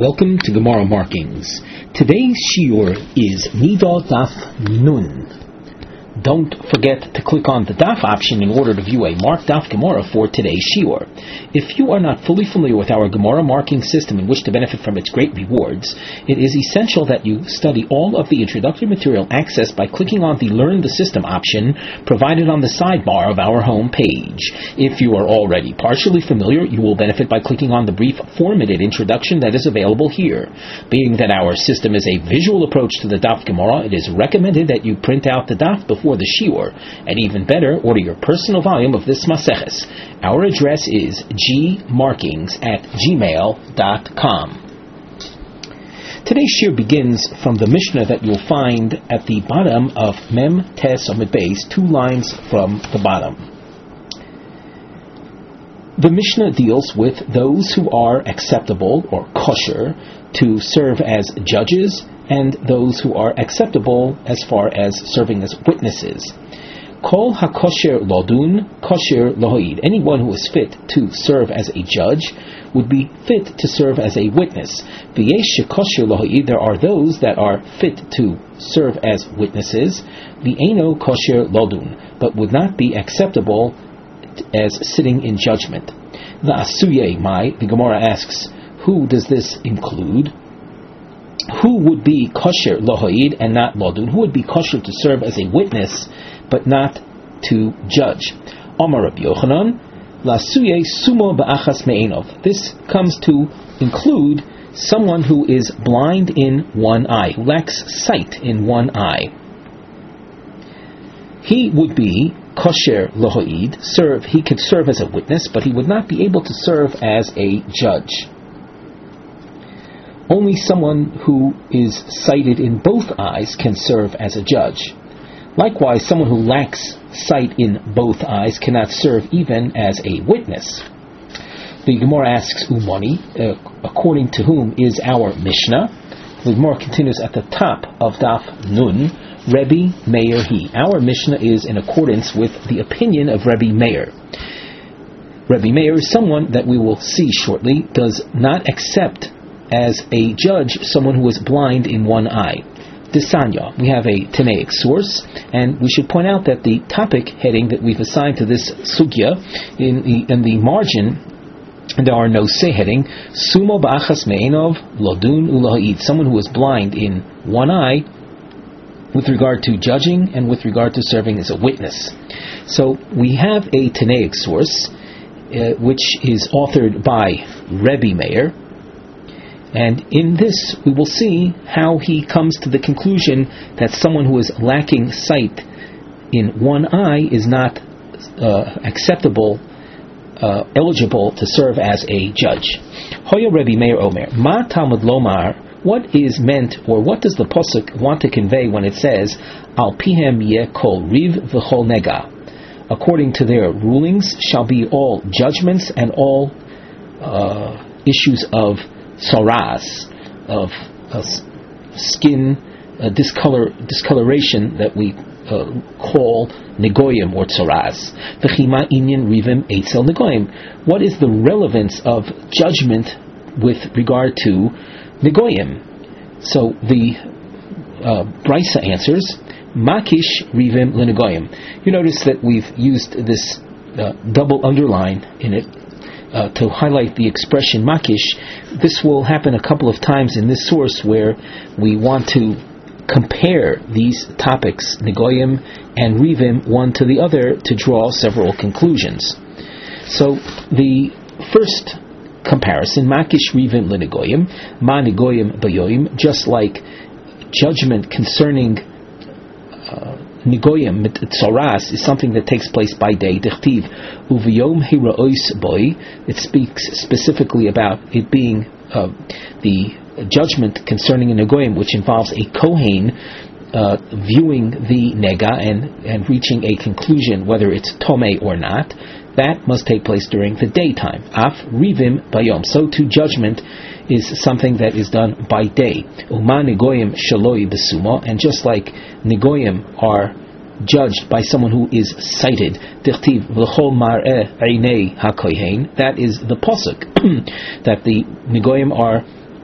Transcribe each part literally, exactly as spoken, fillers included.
Welcome to Gemara Markings. Today's shiur is Nidot Daf Nun. Don't forget to click on the Daf option in order to view a marked Daf Gemara for today's shiur. If you are not fully familiar with our Gemara marking system and wish to benefit from its great rewards, it is essential that you study all of the introductory material accessed by clicking on the Learn the System option provided on the sidebar of our home page. If you are already partially familiar, you will benefit by clicking on the brief four-minute introduction that is available here. Being that our system is a visual approach to the Daf Gemara, it is recommended that you print out the Daf before the shiur, and even better, order your personal volume of this Maseches. Our address is gmarkings at gmail dot com. Today's shiur begins from the Mishnah that you'll find at the bottom of Mem Tes Amud Beis, two lines from the bottom. The Mishnah deals with those who are acceptable or kosher to serve as judges, and those who are acceptable as far as serving as witnesses. Kol hakosher lodun, kosher lohoid. Anyone who is fit to serve as a judge would be fit to serve as a witness. V'yesh kosher lohoid. There are those that are fit to serve as witnesses. V'eno kosher lodun, but would not be acceptable as sitting in judgment. The asuye mai. The Gemara asks, who does this include? Who would be kosher lohoid and not lodun? Who would be kosher to serve as a witness but not to judge? Omar Rabbi Yochanan, lasuye sumo ba'achas me'enov. This comes to include someone who is blind in one eye, who lacks sight in one eye. He would be kosher lohoid. Serve. He could serve as a witness, but he would not be able to serve as a judge. Only someone who is sighted in both eyes can serve as a judge. Likewise, someone who lacks sight in both eyes cannot serve even as a witness. The Gemara asks Umoni, uh, according to whom is our Mishnah? The Gemara continues at the top of Daf Nun, Rebbe Meir he. Our Mishnah is in accordance with the opinion of Rebbe Meir. Rebbe Meir is someone that we will see shortly, does not accept as a judge someone who is blind in one eye. Desanya, we have a Tanaic source, and we should point out that the topic heading that we've assigned to this sugya, in the, in the margin, there are no say heading, Sumo ba'achas me'enov lodun ulahaid, someone who is blind in one eye with regard to judging and with regard to serving as a witness. So we have a Tanaic source, uh, which is authored by Rebbe Meir, and in this, we will see how he comes to the conclusion that someone who is lacking sight in one eye is not uh, acceptable, uh, eligible to serve as a judge. Hoya Rebbe Meir Omer, Ma Talmud Lomar, what is meant, or what does the Pasuk want to convey when it says, Al Pihem Yeh Kol Riv V'Chol Nega? According to their rulings shall be all judgments and all uh, issues of saras, of uh, skin uh, discolor, discoloration that we uh, call negoyim or tsaras. V'chima inyan rivim eitzel negoyim. What is the relevance of judgment with regard to negoyim? So the uh, Brisa answers, makish rivim lenegoyim. You notice that we've used this uh, double underline in it Uh, to highlight the expression makish. This will happen a couple of times in this source where we want to compare these topics, negoyim and rivim, one to the other to draw several conclusions. So the first comparison, makish rivim lenegoyim, ma negoyim bayoyim, just like judgment concerning uh, Nigoyim, tsaras, is something that takes place by day. Dichtiv, uviyom hira'os boy. It speaks specifically about it being uh, the judgment concerning a Nigoyim, which involves a Kohen uh, viewing the nega and, and reaching a conclusion whether it's tomei or not. That must take place during the daytime. Af rivim bayom. So too judgment is something that is done by day. Uma negoyim shaloi besumo, and just like negoyim are judged by someone who is sighted, dichtiv v'chol mar'eh einei hakohen, that is the pasuk that the negoyim are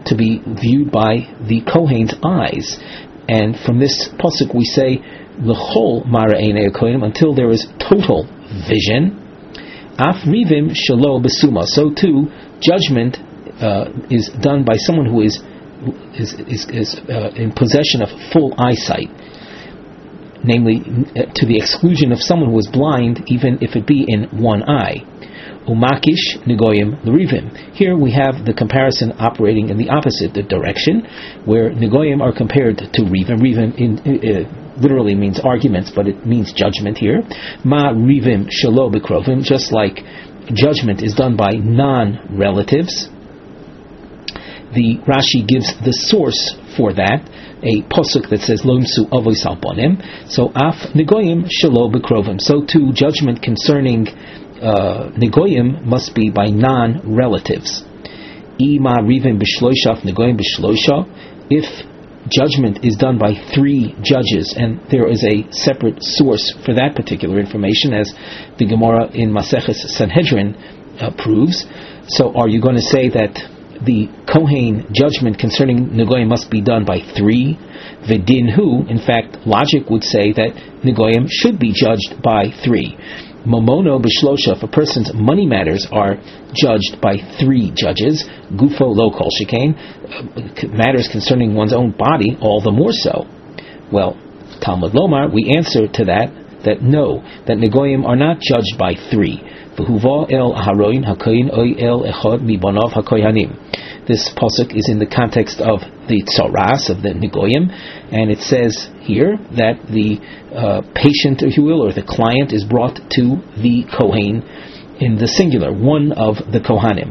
to be viewed by the Kohen's eyes. And from this pasuk we say, L'chol mara einei kohenim, until there is total vision. Af rivim shelo besuma. So too, judgment uh, is done by someone who is is is, is uh, in possession of full eyesight, namely uh, to the exclusion of someone who is blind, even if it be in one eye. Umakish negoyim l'rivim. Here we have the comparison operating in the opposite direction, where negoyim are compared to rivim. Rivim in, uh, literally means arguments, but it means judgment here. Ma rivim shelo b'krovim, just like judgment is done by non-relatives. The Rashi gives the source for that, a posuk that says lo imsu avos al bonim. So af negoyim shelo b'krovim. So too, judgment concerning Uh, negoyim must be by non-relatives. Ima rivim b'shloisha, negoyim b'shloisha. If judgment is done by three judges, and there is a separate source for that particular information, as the Gemara in Maseches Sanhedrin uh, proves, so are you going to say that the Kohen judgment concerning negoyim must be done by three? V'dinhu, in fact, logic would say that negoyim should be judged by three. Momono b'shlosha, if a person's money matters are judged by three judges, gufo lo kol shekain, matters concerning one's own body, all the more so. Well, Talmud Lomar, we answer to that, that no, that negoyim are not judged by three. V'huva el haroin hakoyin oy el echad mibanav hakoyanim. This pasuk is in the context of the tzoras, of the negoyim, and it says here that the uh, patient, if you will, or the client is brought to the Kohen in the singular, one of the Kohanim.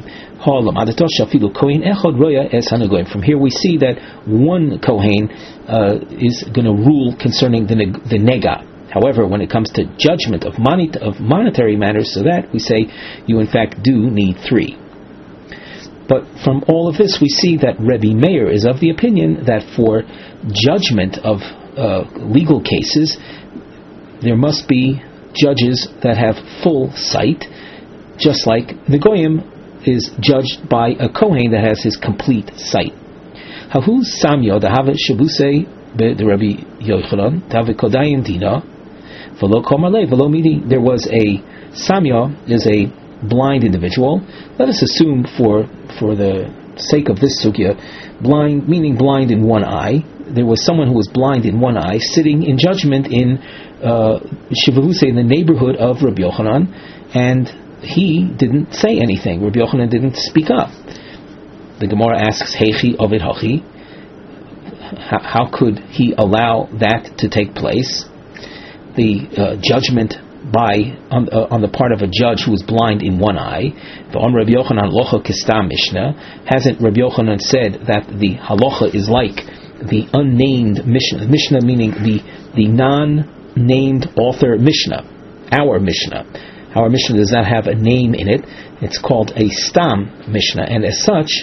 From here we see that one Kohen uh, is going to rule concerning the, the nega. However, when it comes to judgment of, money, of monetary matters, so that we say you in fact do need three. But from all of this, we see that Rebbe Meir is of the opinion that for judgment of uh, legal cases, there must be judges that have full sight, just like Negoyim is judged by a Kohen that has his complete sight. Hahu Samyo dahave shebuse be Rabbi Yochanan dahave kodayin dina v'lo komarle v'lo midi. There was a Samyo, is a blind individual. Let us assume, for for the sake of this sugya, blind meaning blind in one eye. There was someone who was blind in one eye sitting in judgment in uh, Shivahuse, in the neighborhood of Rabbi Yochanan, and he didn't say anything. Rabbi Yochanan didn't speak up. The Gemara asks, Heichi ovid hachi? How could he allow that to take place? The uh, judgment by on, uh, on the part of a judge who is blind in one eye. The on Rabbi Yochanan locha kistam Mishnah. Hasn't Rabbi Yochanan said that the halacha is like the unnamed Mishnah? Mishnah meaning the the non-named author Mishnah. Our Mishnah. Our Mishnah does not have a name in it. It's called a stam Mishnah, and as such,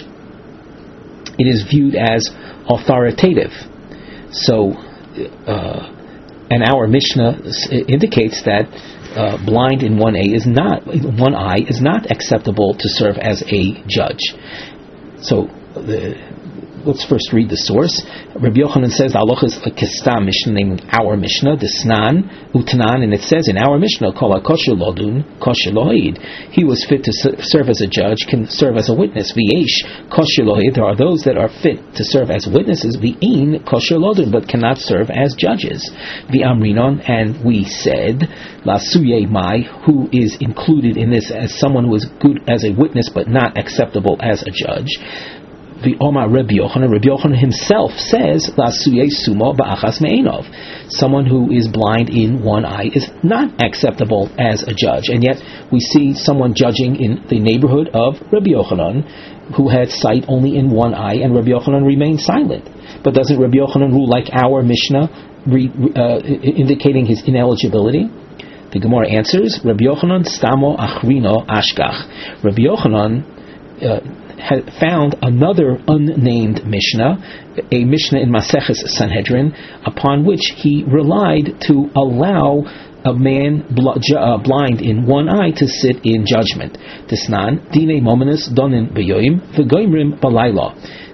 it is viewed as authoritative. So, uh, and our Mishnah indicates that uh, blind in one eye is not one eye is not acceptable to serve as a judge. So, the, let's first read the source. Rabbi Yochanan says the halacha is a kistam Mishnah, named our Mishnah, the Snan Utanan, and it says in our Mishnah, Kol HaKosher Lodun Kosher Lohid. He was fit to serve as a judge, can serve as a witness. V'yesh Kosher Lohid. There are those that are fit to serve as witnesses. V'ein Kosher Lodun, but cannot serve as judges. V'amrinon, and we said La Suye Mai, who is included in this as someone who is good as a witness but not acceptable as a judge. The Omar Rabbi Yochanan, Rabbi Yochanan himself says, La suye sumo ba'achas me'enov. Someone who is blind in one eye is not acceptable as a judge. And yet we see someone judging in the neighborhood of Rabbi Yochanan who had sight only in one eye, and Rabbi Yochanan remained silent. But doesn't Rabbi Yochanan rule like our Mishnah, re, uh, indicating his ineligibility? The Gemara answers, Rabbi Yochanan stamo achrino ashkach. Rabbi Yochanan uh, had found another unnamed Mishnah, a Mishnah in Maseches Sanhedrin, upon which he relied to allow a man bl- uh, blind in one eye to sit in judgment. Tisnan, dine mominus donin beyoim v'goimrim balayla.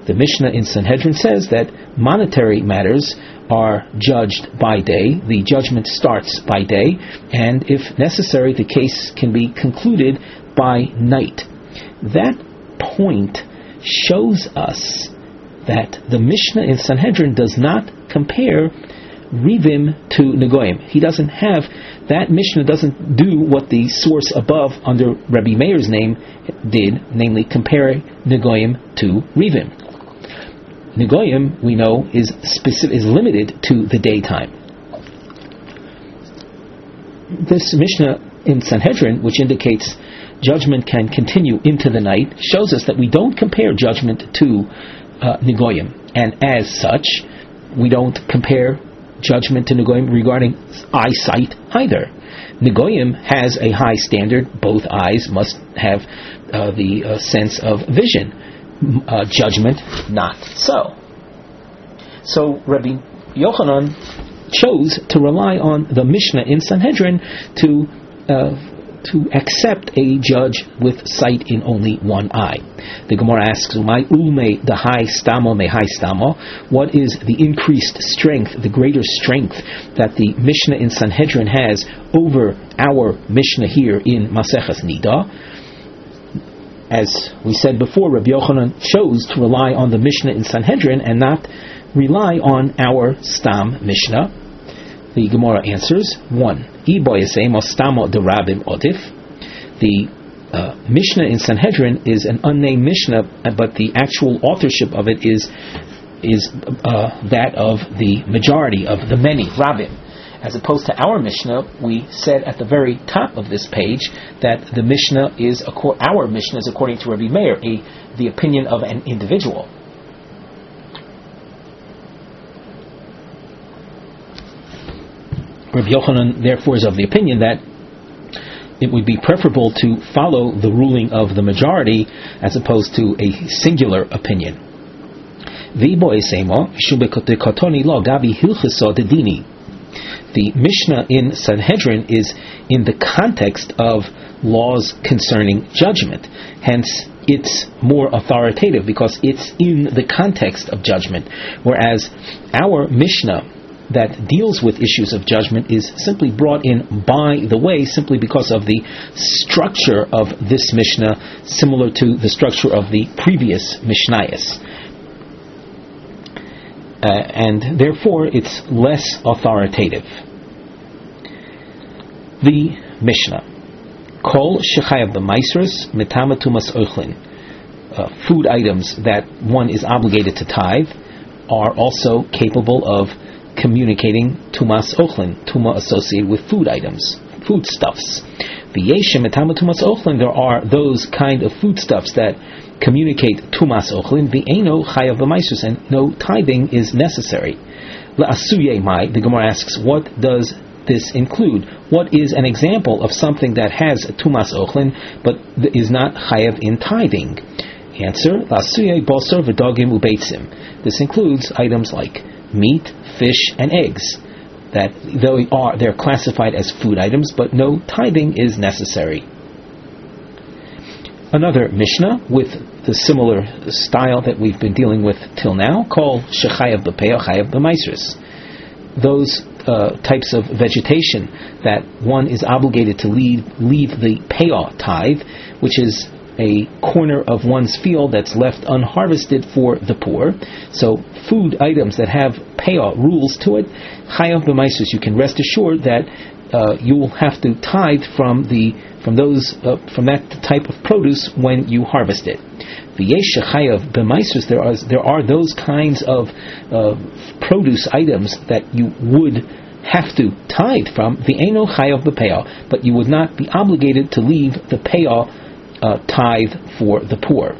The Mishnah in Sanhedrin says that monetary matters are judged by day. The judgment starts by day, and if necessary, the case can be concluded by night. That point shows us that the Mishnah in Sanhedrin does not compare Rivim to Negoim. He doesn't have, that Mishnah doesn't do what the source above under Rabbi Meir's name did, namely compare Negoim to Rivim. Negoim, we know, is specific, is limited to the daytime. This Mishnah in Sanhedrin, which indicates judgment can continue into the night, shows us that we don't compare judgment to uh, Negoim, and as such, we don't compare judgment to Negoim regarding eyesight either. Negoim has a high standard; both eyes must have uh, the uh, sense of vision. Uh, judgment, not so. So Rabbi Yochanan chose to rely on the Mishnah in Sanhedrin to uh, to accept a judge with sight in only one eye. The Gemara asks, "My ulme the high stamo me high stamo." What is the increased strength, the greater strength that the Mishnah in Sanhedrin has over our Mishnah here in Maseches Nida? As we said before, Rabbi Yochanan chose to rely on the Mishnah in Sanhedrin and not rely on our Stam Mishnah. The Gemara answers, one, the uh, Mishnah in Sanhedrin is an unnamed Mishnah, but the actual authorship of it is is uh, that of the majority, of the many, Rabbim. As opposed to our Mishnah, we said at the very top of this page that the Mishnah is, our Mishnah is according to Rabbi Meir, a, the opinion of an individual. Rabbi Yochanan therefore is of the opinion that it would be preferable to follow the ruling of the majority as opposed to a singular opinion. The Mishnah in Sanhedrin is in the context of laws concerning judgment. Hence, it's more authoritative because it's in the context of judgment. Whereas our Mishnah that deals with issues of judgment is simply brought in by the way, simply because of the structure of this Mishnah, similar to the structure of the previous Mishnayos. Uh, and therefore it's less authoritative. The Mishnah, Kol shechayav b'maisros mitama tumas ochlin, food items that one is obligated to tithe are also capable of communicating tumas ochlin, tuma associated with food items, foodstuffs. V'yeshem mitama tumas ochlin, there are those kind of foodstuffs that communicate tumas ochlin, v'eino chayav b'maisros, and no tithing is necessary. La'asuye mai, the Gemara asks, what does this include? What is an example of something that has tumas ochlin but is not chayav in tithing? Answer: La'asuye basar v'dagim ubeitzim. This includes items like meat, fish, and eggs. That though are they're classified as food items, but no tithing is necessary. Another Mishnah with the similar style that we've been dealing with till now, called shechayav b'peah chayav b'maisros. Those uh, types of vegetation that one is obligated to leave, leave the peah tithe, which is a corner of one's field that's left unharvested for the poor. So food items that have peah rules to it, chayav b'maisros, you can rest assured that uh, you will have to tithe from the from those uh, from that type of produce when you harvest it. V'yesh chayav b'maisros, there are there are those kinds of uh, produce items that you would have to tithe from. V'eino chayav b'peah, but you would not be obligated to leave the peah uh, tithe for the poor.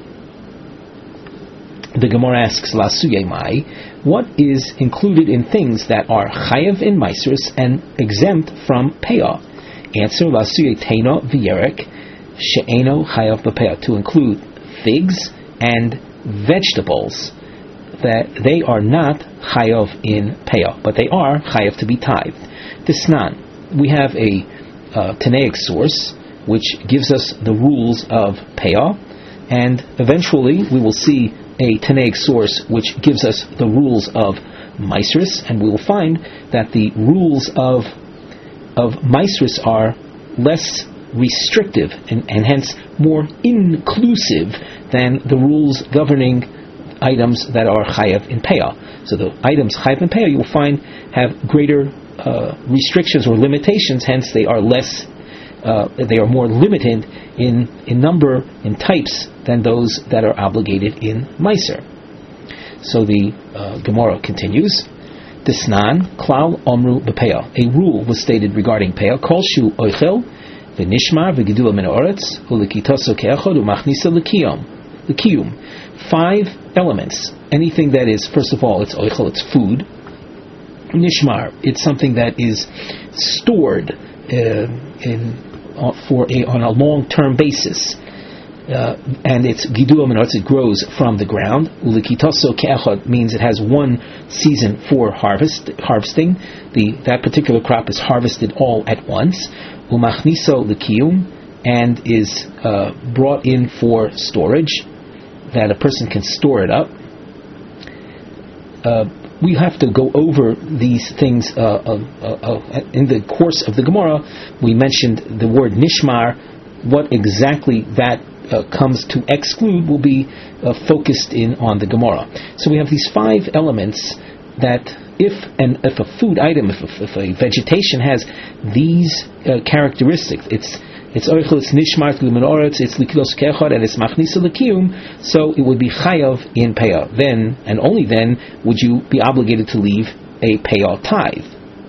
The Gemara asks, La'asuye mai, what is included in things that are chayav in maisros and exempt from peah? Answer: La'asuye teina v'yerek she'eno chayav b'peah, to include figs and vegetables that they are not chayav in peah, but they are chayav to be tithed. Tisnan, we have a uh, Tanaic source which gives us the rules of peah, and eventually we will see a Tanaic source which gives us the rules of Maisris, and we will find that the rules of of Maisris are less restrictive and, and hence more inclusive than the rules governing items that are chayav in payah. So the items chayav in payah, you will find, have greater uh, restrictions or limitations. Hence, they are less, uh, they are more limited in in number, in types, than those that are obligated in Meiser. So the uh, Gemara continues. Desnan klal omru b'payah. A rule was stated regarding payah. Kol shu oichel v'nishmar v'gidula min haaretz u'likitoso ke'echad u'machnisa l'kiyum. L'kiyum. Five elements. Anything that is, first of all, it's oichel, it's food. Nishmar, it's something that is stored uh, in uh, for a on a long-term basis. Uh, and it's gidula min haaretz, it grows from the ground. Ulikitoso ke'echad means it has one season for harvest harvesting. The that particular crop is harvested all at once. Umachniso l'kiyum, and is uh, brought in for storage, that a person can store it up. Uh, we have to go over these things uh, uh, uh, in the course of the Gemara. We mentioned the word nishmar. What exactly that uh, comes to exclude will be uh, focused in on the Gemara. So we have these five elements that if an if a food item, if, if, if a vegetation has these uh, characteristics, it's It's oichel, it's nishmar, it's min haaretz, it's likidos ke'echad, and it's machnisa l'kiyum, so it would be chayav in payah. Then, and only then, would you be obligated to leave a payah tithe.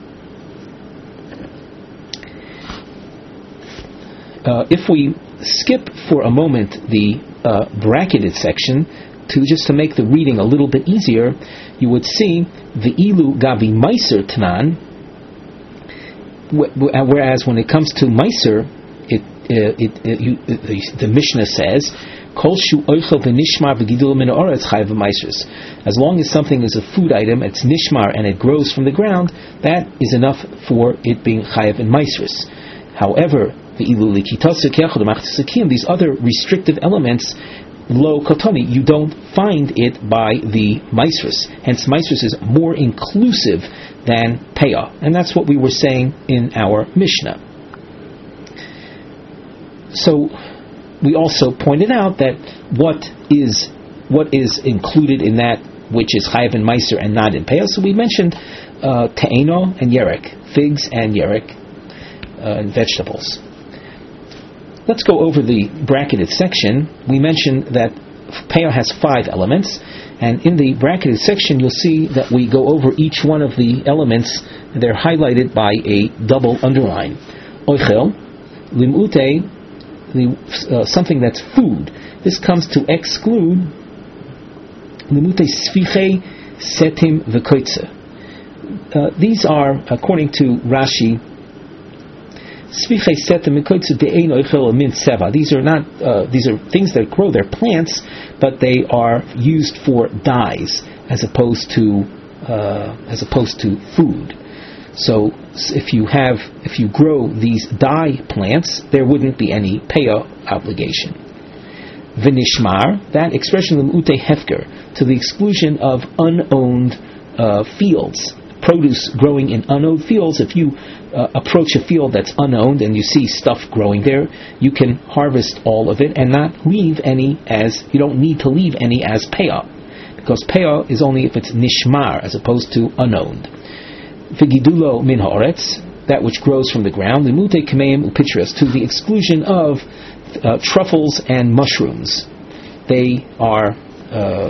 Uh, if we skip for a moment the uh, bracketed section, to just to make the reading a little bit easier, you would see the ilu gavi meiser tanan, whereas when it comes to meiser, It, uh, it, it, you, the, the Mishnah says, "Kol shu oichel v'nishmar v'gidul min haaretz chayav v'maisros." As long as something is a food item, it's nishmar and it grows from the ground, that is enough for it being chayav in maisros. However, the ilu likitasa ke'echad u'machtisakim, these other restrictive elements, lo kotoni, you don't find it by the maisros. Hence, maisros is more inclusive than payah, and that's what we were saying in our Mishnah. So we also pointed out that what is what is included in that which is chayav in meiser and not in payah. So we mentioned uh, te'eno and yerek, figs and yerek, uh, and vegetables. Let's go over the bracketed section. We mentioned that payah has five elements, and in the bracketed section you'll see that we go over each one of the elements. They're highlighted by a double underline. Oichel, limute, The, uh, something that's food. This comes to exclude limute sfiche setim v'koitze. Uh, these are, according to Rashi, sfiche setim v'koitze de'ein oichel min seva. These are not. Uh, these are things that grow. They're plants, but they are used for dyes as opposed to uh, as opposed to food. So if you have, if you grow these dye plants, there wouldn't be any payah obligation. V'nishmar, that expression l'mute hefker, to the exclusion of unowned uh, fields, produce growing in unowned fields. If you uh, approach a field that's unowned and you see stuff growing there, you can harvest all of it and not leave any as, you don't need to leave any as payah, because payah is only if it's nishmar as opposed to unowned. V'gidulo min haaretz, that which grows from the ground, limute kameim upitras, to the exclusion of uh, truffles and mushrooms. They are uh,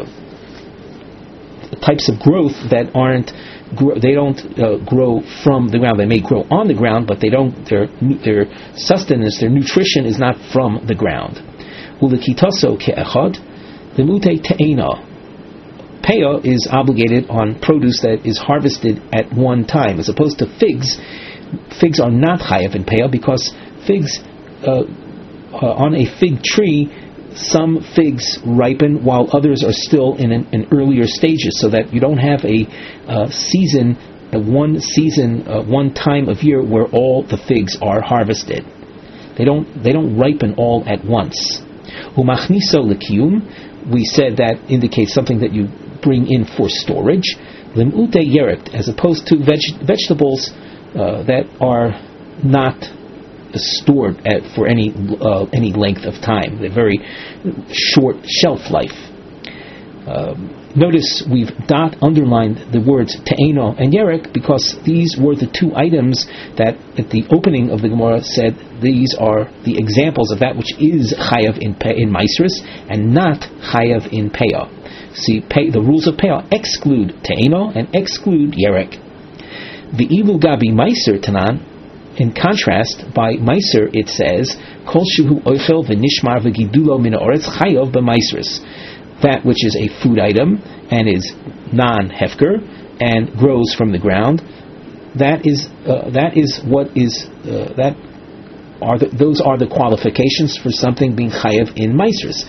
types of growth that aren't, gro- they don't uh, grow from the ground. They may grow on the ground, but they don't. Their their sustenance, their nutrition is not from the ground. Ulikitaso ke'echad, limute te'ena. Payah is obligated on produce that is harvested at one time, as opposed to figs. Figs are not chayav in payah because figs, uh, uh, on a fig tree, some figs ripen while others are still in an, in earlier stages, so that you don't have a uh, season, a one season, uh, one time of year where all the figs are harvested. They don't they don't ripen all at once. Umachniso l'kiyum, we said that indicates something that you bring in for storage. Lim'ute yerek, as opposed to veg- vegetables uh, that are not stored at, for any uh, any length of time. They're very short shelf life. Um, Notice we've dot underlined the words te'eno and yerek because these were the two items that at the opening of the Gemara said these are the examples of that which is chayav in pe- in maisrus and not chayav in peah. See, pay, the rules of peah exclude te'eno and exclude yerek. The ilu gabi maiser tanan. In contrast, by maiser it says kol shuhu oichel v'nishmar v'gidulo min ha'oretz chayav b'maisrus. That which is a food item and is non-hefker and grows from the ground, that is uh, that is what is uh, that are the, those are the qualifications for something being chayav in maisrus.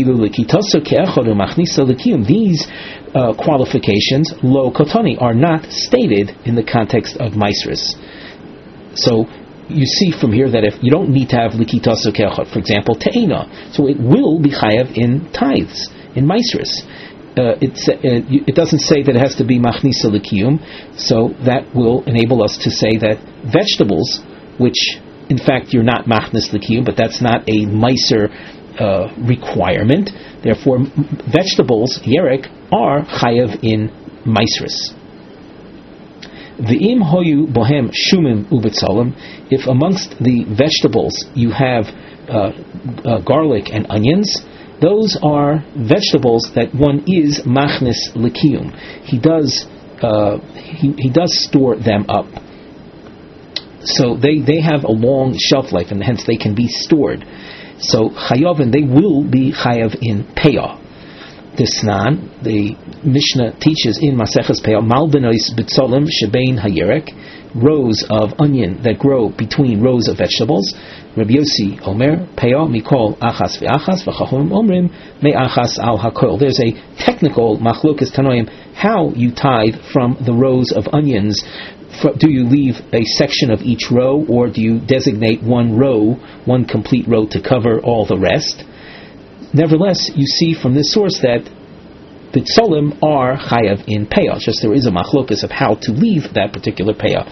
These uh, qualifications, lo kotani, are not stated in the context of maisrus. So you see from here that if you don't need to have likitaso ke'echad, for example, te'ena, so it will be chayav in tithes. In maisrus, uh, it, uh, it doesn't say that it has to be machnisa l'kiyum, so that will enable us to say that vegetables, which in fact you're not machnis l'kiyum, but that's not a maiser uh, requirement. Therefore, vegetables yerek are chayav in maisrus. V'im hoyu bohem shumim ubetzalim. If amongst the vegetables you have uh, uh, garlic and onions, those are vegetables that one is machnis l'kiyum. He does uh, he, he does store them up. So they, they have a long shelf life, and hence they can be stored. So chayavin, they will be chayav in peah. Disnan, the Mishnah teaches in Maseches Peah, mal benois b'tzolim shebein hayerek, rows of onion that grow between rows of vegetables. Rabbi Yossi Omer, Peah mikol achas ve'achas v'chachomim omrim me'achas al hakol. There's a technical machlokas tanoim how you tithe from the rows of onions. Do you leave a section of each row, or do you designate one row, one complete row to cover all the rest? Nevertheless, you see from this source that the tzolim are chayav in peah. Just there is a machlokas of how to leave that particular peah.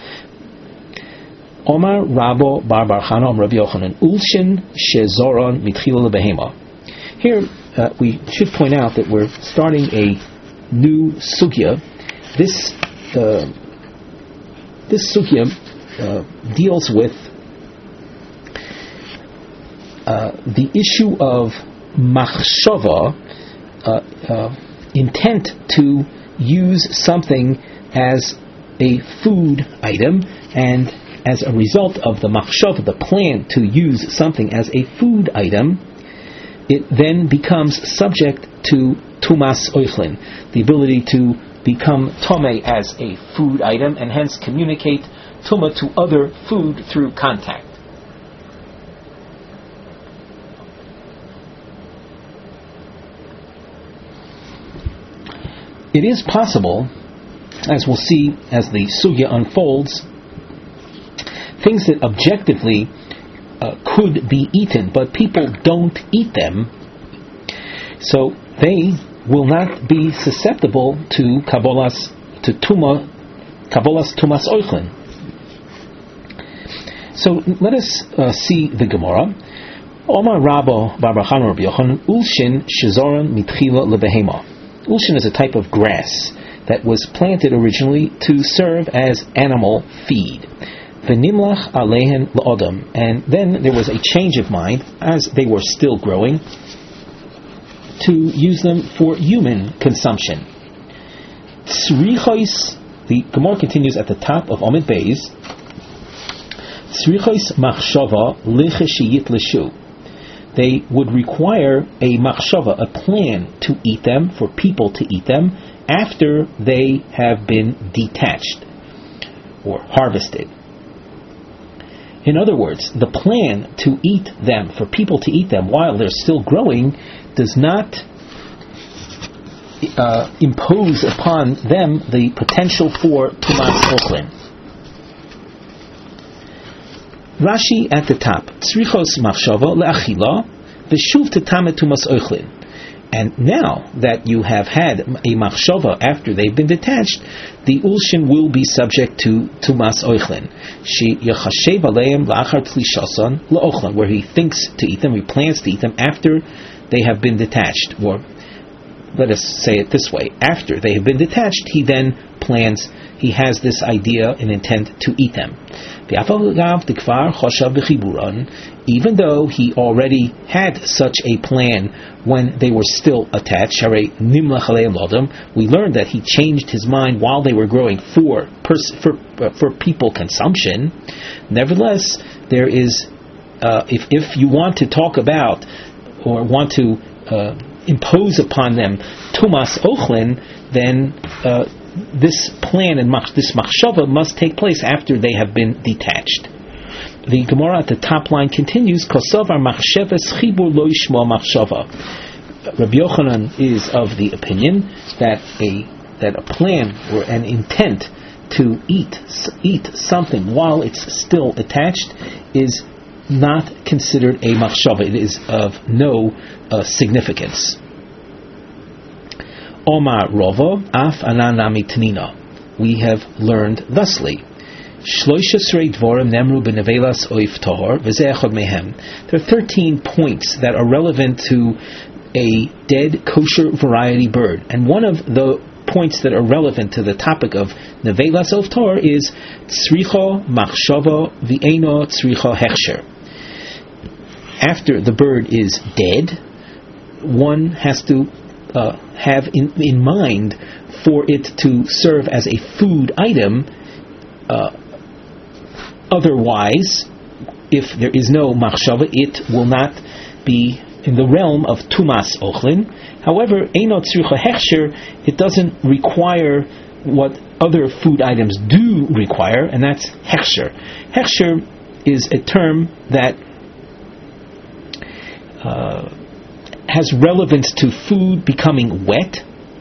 Omar Rabo Bar Bar Chana Rabbi Yochanan Ulshin Shezoron Mitchila Lebehema. Here uh, we should point out that we're starting a new sugya. This uh, this sugya uh, deals with uh, the issue of machshava, uh, uh, intent to use something as a food item, and as a result of the machshava, the plan to use something as a food item, it then becomes subject to tumas oichlin, the ability to become tomei as a food item, and hence communicate tuma to other food through contact. It is possible, as we'll see as the sugya unfolds, things that objectively uh, could be eaten, but people don't eat them, so they will not be susceptible to kabolas, to tuma, kabolas tumas oichlin. So let us uh, see the Gemara. Omar Rabo Bar Bar Chana Rabbi Yochanan Ulshin Shezoron Mitchila Lebehema. Ulshin is a type of grass that was planted originally to serve as animal feed. V'nimlach alehen la'odam, and then there was a change of mind as they were still growing to use them for human consumption. Tzrichos, the Gemara continues at the top of Amid Beis. Tzrichos machshava lecheshiyit l'shu. They would require a machshava, a plan to eat them, for people to eat them, after they have been detached or harvested. In other words, the plan to eat them, for people to eat them while they're still growing, does not uh, impose upon them the potential for tumas ochlin. Rashi at the top. Tzrichos machshava le'achila v'shuv tetamet tumas ochlin. And now that you have had a machshava after they've been detached, the ulshin will be subject to tumas oichlin. She yachashev aleim la'achar tlishasan la'ochlan, where he thinks to eat them, he plans to eat them after they have been detached. Or let us say it this way: after they have been detached, he then plans. He has this idea and intent to eat them. Even though he already had such a plan when they were still attached, we learned that he changed his mind while they were growing for pers- for uh, for people consumption. Nevertheless, there is uh, if if you want to talk about or want to uh, impose upon them tumas ochlin, then uh, this plan and mach, this machshava must take place after they have been detached. The Gemara at the top line continues, Kosovar machsheves chibur lo yishma machshava. Rabbi Yochanan is of the opinion that a that a plan or an intent to eat eat something while it's still attached is not considered a machshava. It is of no uh, significance. Omar Rova, Af Ananami Tanina. We have learned thusly. Shloisha Dvorim Nemru Benevelas Oif Tahor V'Ze'echad Mehem. There are thirteen points that are relevant to a dead kosher variety bird, and one of the points that are relevant to the topic of Nevelas Oif Tahor is Tzricha Machshava V'Eino Tzricha Hechsher. After the bird is dead, one has to Uh, have in, in mind for it to serve as a food item. Uh, otherwise, if there is no machshava, it will not be in the realm of tumas ochlin. However, eino tzricha hechsher, it doesn't require what other food items do require, and that's hechsher. Hechsher is a term that uh, has relevance to food becoming wet.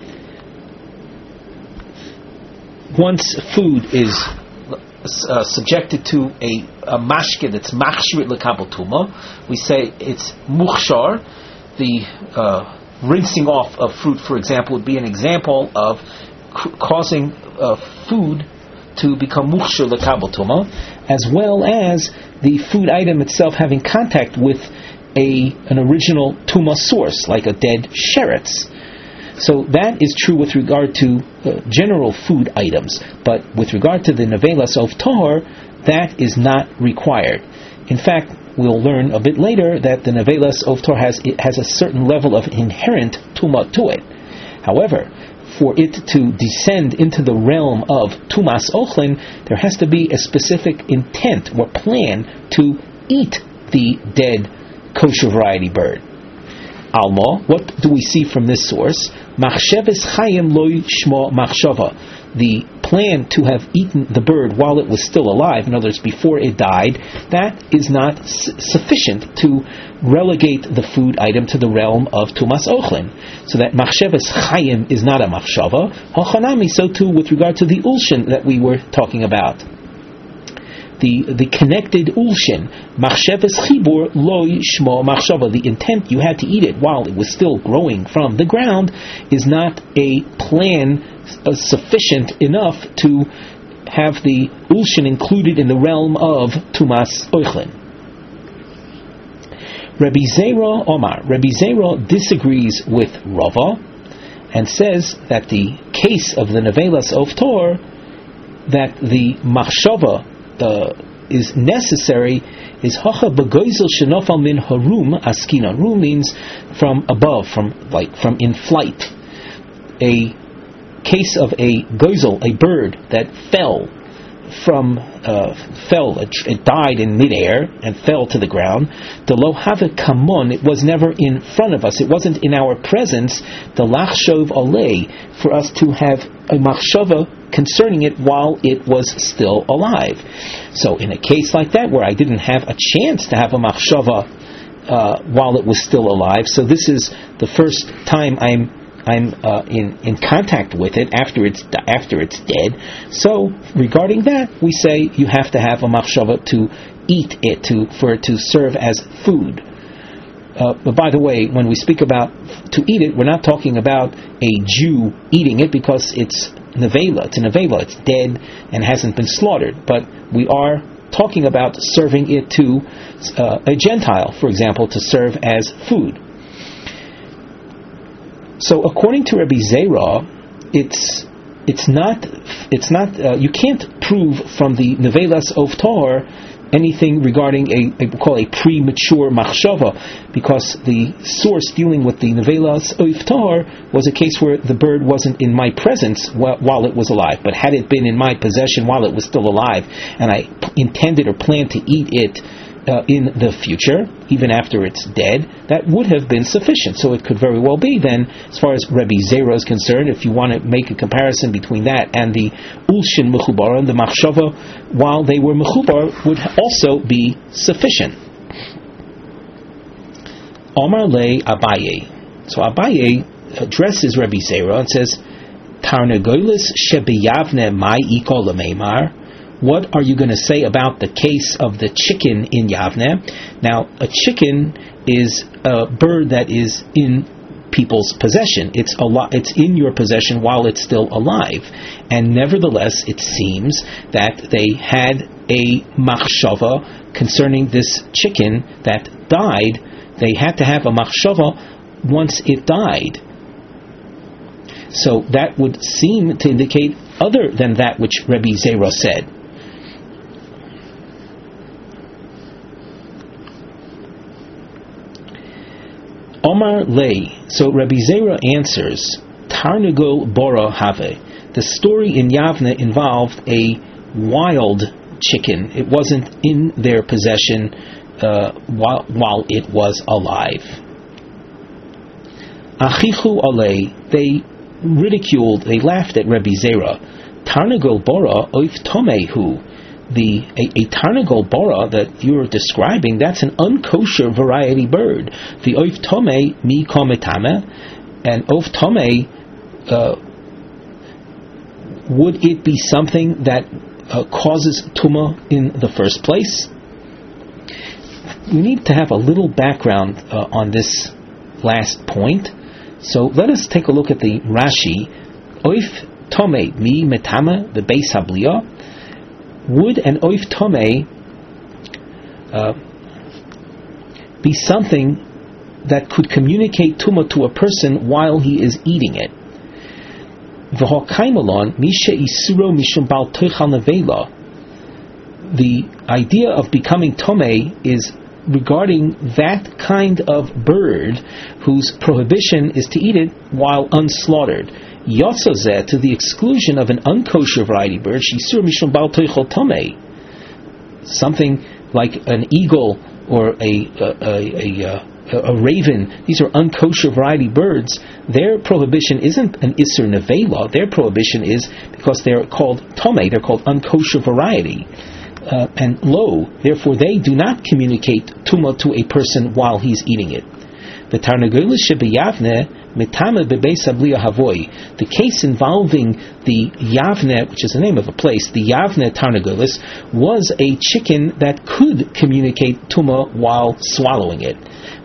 Once food is uh, subjected to a, a mashke that's machshir lekabel tuma, we say it's muchshar. The uh, rinsing off of fruit, for example, would be an example of c- causing uh, food to become muchshir lekabel tuma, as well as the food item itself having contact with A, an original tuma source, like a dead sheretz. So that is true with regard to uh, general food items, but with regard to the nevelas of tahor, that is not required. In fact, we'll learn a bit later that the nevelas of tahor has it has a certain level of inherent tuma to it. However, for it to descend into the realm of tumas ochlin, there has to be a specific intent or plan to eat the dead kosher variety bird. Alma, what do we see from this source? Machsheves chayim loy shmo machshava. The plan to have eaten the bird while it was still alive, in other words, before it died, that is not s- sufficient to relegate the food item to the realm of tumas ochlin. So that machsheves chayim is not a machshava. Hachanami, so too with regard to the ulshin that we were talking about. The, the connected ulshin, machsheves chibur loy shmo machshava, the intent you had to eat it while it was still growing from the ground, is not a plan uh, sufficient enough to have the ulshin included in the realm of tumas oichlin. Rabbi Zera Omar, Rabbi Zera disagrees with Rava and says that the case of the nevelas of Tor, that the machshava Uh, is necessary, is hacha begoizel shenofal min harum askina. Rum means from above, from like from in flight. A case of a goizel, a bird that fell from uh, fell, it, it died in midair and fell to the ground. The lo have kamon, it was never in front of us, it wasn't in our presence. The lachshov alei, for us to have a machshava concerning it while it was still alive. So in a case like that, where I didn't have a chance to have a machshava uh, while it was still alive, so this is the first time I'm I'm uh, in in contact with it after it's after it's dead. So regarding that, we say you have to have a machshava to eat it, to for it to serve as food. Uh, but by the way, when we speak about to eat it, we're not talking about a Jew eating it because it's nevela. It's a nevela. It's dead and hasn't been slaughtered. But we are talking about serving it to uh, a Gentile, for example, to serve as food. So, according to Rabbi Zera, it's it's not it's not uh, you can't prove from the nevelas oftar anything regarding a, a we call a premature machshava, because the source dealing with the nevelas oftar was a case where the bird wasn't in my presence while, while it was alive, but had it been in my possession while it was still alive, and I p- intended or planned to eat it uh, in the future, even after it's dead, that would have been sufficient. So it could very well be then, as far as Rabbi Zera is concerned, if you want to make a comparison between that and the ulshin mechubar and the machshava, while they were mechubar, would also be sufficient. Omar le Abaye. So Abaye addresses Rabbi Zera and says, Tarnagolis shebiyavne mai iko lemeimar. What are you going to say about the case of the chicken in Yavne? Now, a chicken is a bird that is in people's possession. It's a lo- It's in your possession while it's still alive. And nevertheless, it seems that they had a machshava concerning this chicken that died. They had to have a machshava once it died. So that would seem to indicate other than that which Rabbi Zera said. Omar lei. So Rabbi Zera answers, Tarnagol bora have. The story in Yavne involved a wild chicken. It wasn't in their possession uh, while, while it was alive. Achichu alei. They ridiculed, they laughed at Rabbi Zera. Tarnagol bora oif tomehu. The a, a tarnagol bora that you're describing, that's an unkosher variety bird. The oif tome mi kometame, and oif tome, uh, would it be something that uh, causes tuma in the first place? We need to have a little background uh, on this last point. So let us take a look at the Rashi. Oif tome mi metame, the beis habliya. Would an oif tome uh, be something that could communicate tumah to a person while he is eating it? V'hokaimalon mishe isuro mishum bal toichal nevela. The idea of becoming tome is regarding that kind of bird whose prohibition is to eat it while unslaughtered. Yotzozeh, to the exclusion of an unkosher variety bird, shisur mishum bal toichal tomei, something like an eagle or a a, a, a a raven. These are unkosher variety birds. Their prohibition isn't an isur nevela. Their prohibition is because they're called tomei. They're called unkosher variety, uh, and lo, therefore they do not communicate tumah to a person while he's eating it. The tarnagolis shebeyavne. The case involving the Yavne, which is the name of a place, the Yavne Tarnagolis, was a chicken that could communicate tumah while swallowing it.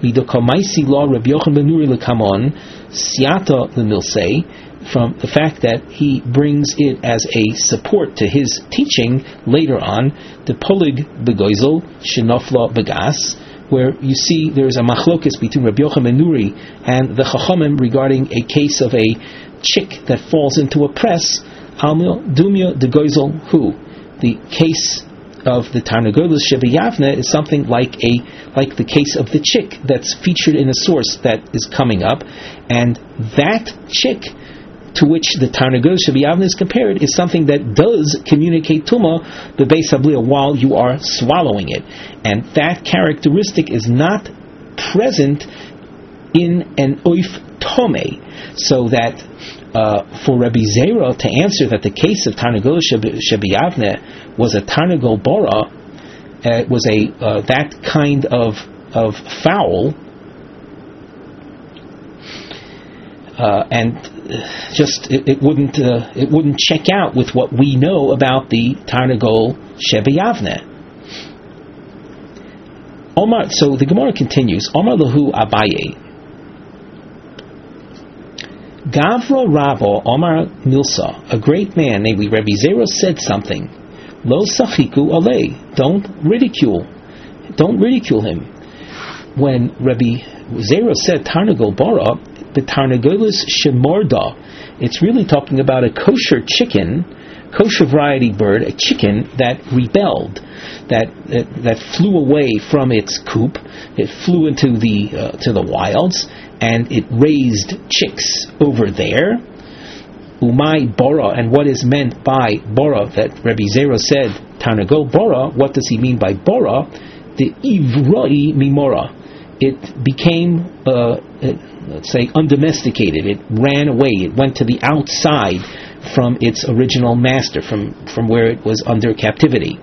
From the fact that he brings it as a support to his teaching later on, the Polig Begoizel Shenofla Begas, where you see there's a machlokes between Rabbi Yochanan ben Nuri and the Chachamim regarding a case of a chick that falls into a press. Almil Dumya de Goizel Hu. The case of the Tarnagolis Shebiyavne is something like a like the case of the chick that's featured in a source that is coming up, and that chick to which the Tarnagolis Shebiyavne is compared is something that does communicate tumah the beis habliya while you are swallowing it, and that characteristic is not present in an oif tome. So that uh, for Rabbi Zera to answer that the case of Tarnagolis Shebiyavne was a Tarnagol bora, uh, was a uh, that kind of of fowl. Uh, and just it, it wouldn't uh, it wouldn't check out with what we know about the Tarnagol Shebiyavne. Omar. So the Gemara continues. Omar lahu Abaye. Gavra Rabo Omar Milsa, a great man, namely Rabbi Zera, said something. Lo sachiku alei. Don't ridicule. Don't ridicule him. When Rabbi Zera said Tarnagol bara, the Tarnagolus shemorda, it's really talking about a kosher chicken, kosher variety bird, a chicken that rebelled, that that, that flew away from its coop. It flew into the uh, to the wilds, and it raised chicks over there. Umay bara, and what is meant by bara that Rabbi Zera said Tarnagol bara? What does he mean by bara? The ivroi mimora. It became, uh, let's say, undomesticated. It ran away. It went to the outside from its original master, from, from where it was under captivity.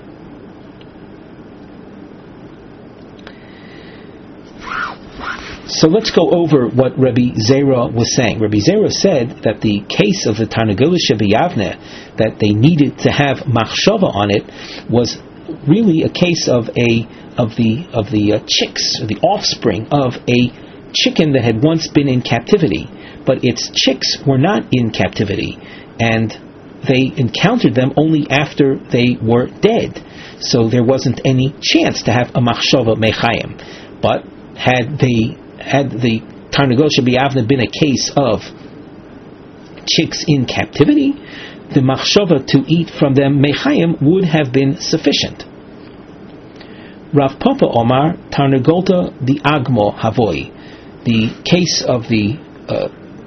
So let's go over what Rabbi Zera was saying. Rabbi Zera said that the case of the Tarnagol Shebiyavne, that they needed to have machshava on it, was really a case of a of the of the uh, chicks, or the offspring of a chicken that had once been in captivity, but its chicks were not in captivity, and they encountered them only after they were dead. So there wasn't any chance to have a machshava mechayim. But had they had the Tarnagol Shebiyavne been a case of chicks in captivity, the machshava to eat from them mechayim would have been sufficient. Rav Papa Omar Tarnagolta the Agmo Havoi, the case of the uh,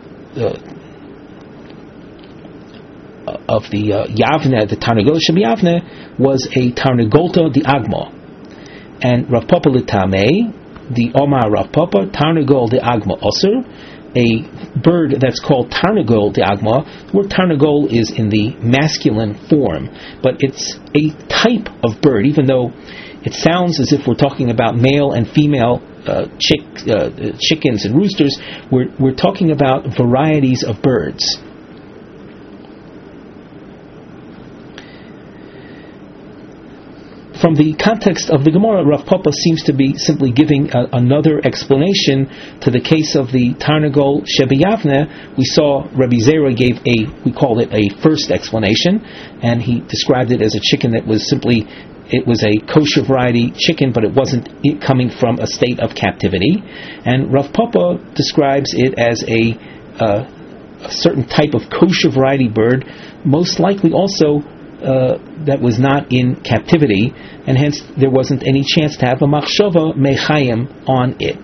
uh, of the uh, Yavne, the Tarnagol Shebiyavne, was a Tarnagolta the Agmo, and Rav Papa Litame, the Omar Rav Papa Tarnagol the Agmo Osir, a bird that's called Tarnagol the Agma, where Tarnagol is in the masculine form, but it's a type of bird, even though it sounds as if we're talking about male and female uh, chick, uh, chickens and roosters. We're, we're talking about varieties of birds. From the context of the Gemara, Rav Papa seems to be simply giving a, another explanation to the case of the Tarnagol Shebiyavne. We saw Rabbi Zera gave a, we called it a first explanation, and he described it as a chicken that was simply, it was a kosher variety chicken, but it wasn't it coming from a state of captivity. And Rav Papa describes it as a, uh, a certain type of kosher variety bird, most likely also Uh, that was not in captivity, and hence there wasn't any chance to have a machshava mechayim on it.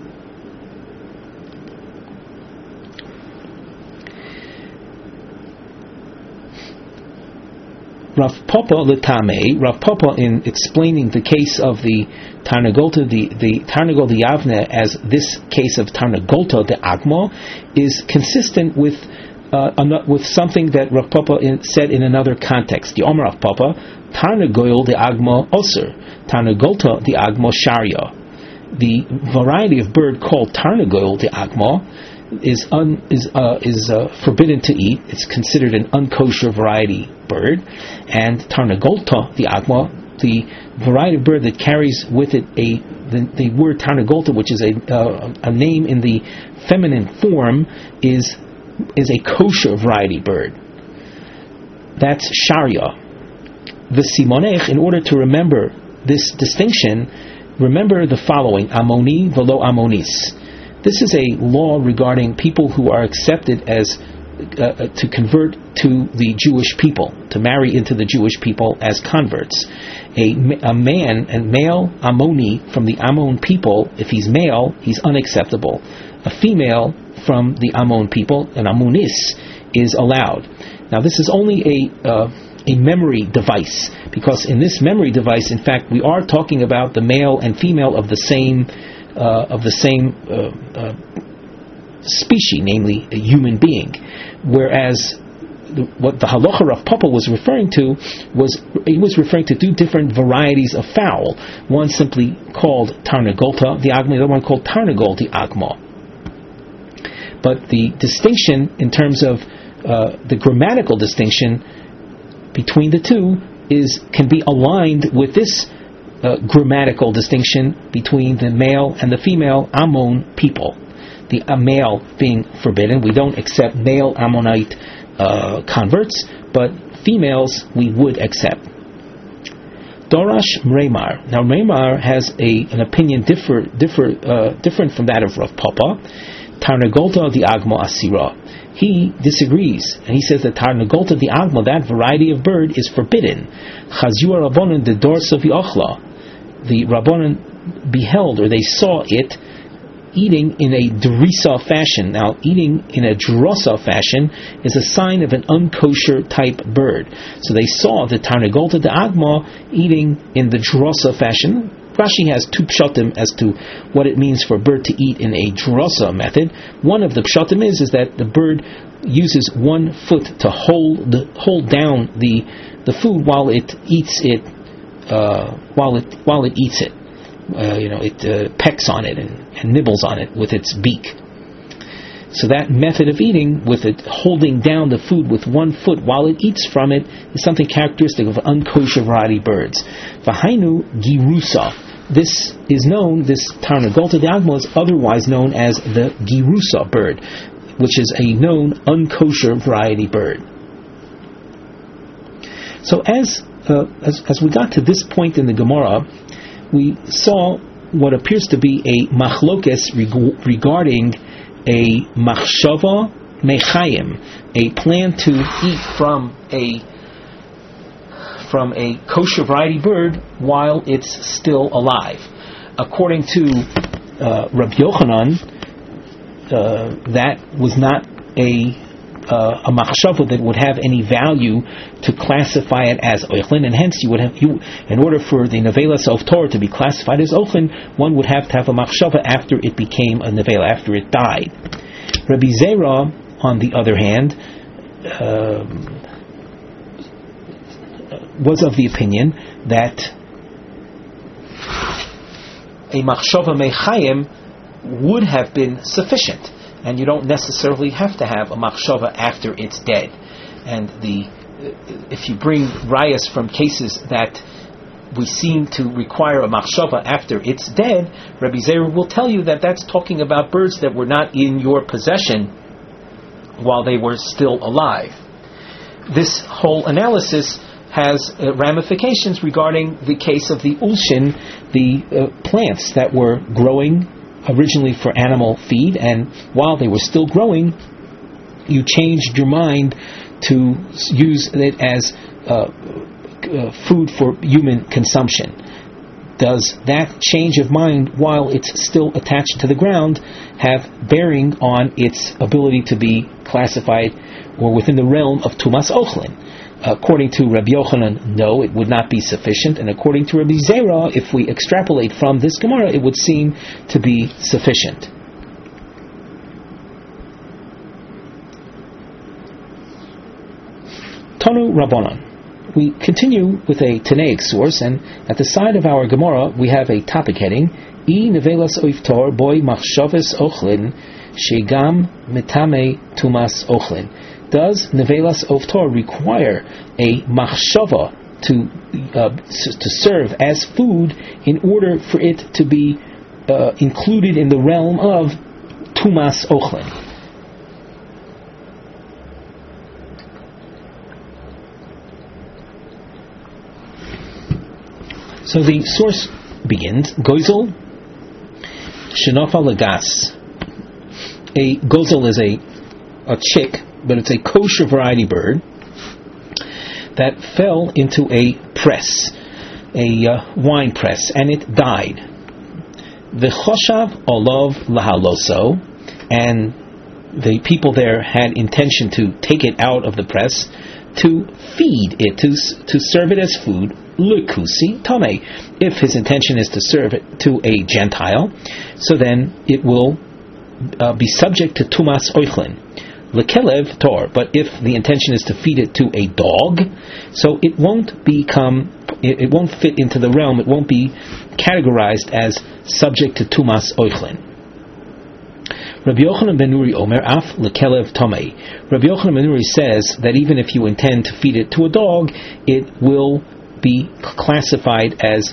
Rav Papa Litame, Rav Papa, in explaining the case of the Tarnagolta, the, the Tarnagol the Yavne, as this case of Tarnagolta the Agmo, is consistent with Uh, with something that Rav Papa in, said in another context. The Omer Rav Papa, Tarnagol the Agmo Osir, Tarnagolta the Agmo Sharia. The variety of bird called Tarnagol the Agmo is un, is uh, is uh, forbidden to eat. It's considered an unkosher variety bird. And Tarnagolta the Agmo, the variety of bird that carries with it a the, the word Tarnagolta, which is a uh, a name in the feminine form, is is a kosher variety bird. That's Sharia. The Simonech, in order to remember this distinction, remember the following: Amoni velo Amonis. This is a law regarding people who are accepted as uh, to convert to the Jewish people, to marry into the Jewish people as converts. A, a man and male Amoni from the Ammon people, if he's male, he's unacceptable. A female from the Ammon people, an Ammonis, is allowed. Now, this is only a uh, a memory device, because in this memory device, in fact, we are talking about the male and female of the same uh, of the same uh, uh, species, namely a human being. Whereas the, what the halacha Rav Papa was referring to was he was referring to two different varieties of fowl. One simply called Tarnagolta the Agma, the other one called Tarnagol the Agma. But the distinction in terms of uh, the grammatical distinction between the two is can be aligned with this uh, grammatical distinction between the male and the female Ammon people. The uh, male being forbidden. We don't accept male Ammonite uh, converts, but females we would accept. Dorash Mreimar. Now Mreimar has a an opinion differ, differ, uh, different from that of Rav Papa. Tarnagolta the Agma Asira. He disagrees, and he says that Tarnagolta the Agma, that variety of bird, is forbidden. Chazua Rabbanan the Dors of Yochla. The Rabbanan beheld, or they saw it, eating in a derisa fashion. Now, eating in a drosa fashion is a sign of an unkosher type bird. So they saw the Tarnagolta de Agma eating in the drosa fashion. Rashi has two pshatim as to what it means for a bird to eat in a drosa method. One of the pshatim is, is that the bird uses one foot to hold the, hold down the the food while it eats it uh, while it while it eats it. Uh, you know, it uh, pecks on it and, and nibbles on it with its beak. So that method of eating, with it holding down the food with one foot while it eats from it, is something characteristic of unkosher variety birds. Vahainu girusa. This is known, this Tarnagolta de Agma is otherwise known as the girusa bird, which is a known unkosher variety bird. So as, uh, as as we got to this point in the Gemara, we saw what appears to be a machlokes reg- regarding a machshava mechayim, a plan to eat from a from a kosher variety bird while it's still alive. According to uh, Rabbi Yochanan, uh, that was not a Uh, a machshava that would have any value to classify it as ochlin, and hence you would have, you, in order for the nevelas of Torah to be classified as ochlin, one would have to have a machshava after it became a nevela, after it died. Rabbi Zera, on the other hand, uh, was of the opinion that a machshava mechayim would have been sufficient. And you don't necessarily have to have a machshava after it's dead. And the if you bring rayas from cases that we seem to require a machshava after it's dead, Rabbi Zera will tell you that that's talking about birds that were not in your possession while they were still alive. This whole analysis has uh, ramifications regarding the case of the ulshin, the uh, plants that were growing originally for animal feed, and while they were still growing, you changed your mind to use it as uh, uh, food for human consumption. Does that change of mind while it's still attached to the ground have bearing on its ability to be classified or within the realm of Tumas Ochlin? According to Rabbi Yochanan, no, it would not be sufficient. And according to Rabbi Zera, if we extrapolate from this Gemara, it would seem to be sufficient. Tanu Rabbanan. We continue with a Tanaic source, and at the side of our Gemara, we have a topic heading, I nevelas oiftor boy machshavas ochlin shegam metame tumas ochlin. Does nevelas oftor require a machshava to uh, to serve as food in order for it to be uh, included in the realm of tumas ochlin? So the source begins, Gozel Shenofa Lagas. A gozel is a a chick, but it's a kosher variety bird that fell into a press, a uh, wine press, and it died. The choshav olav lahaloso, and the people there had intention to take it out of the press, to feed it, to to serve it as food. Lekusi tame. If his intention is to serve it to a Gentile, so then it will uh, be subject to tumas oichlin. Lekelev tor. But if the intention is to feed it to a dog, so it won't become, it, it won't fit into the realm. It won't be categorized as subject to tumas oichlin. Rabbi Yochanan ben Nuri Omer af lekelev tomei. Rabbi Yochanan ben Nuri says that even if you intend to feed it to a dog, it will be classified as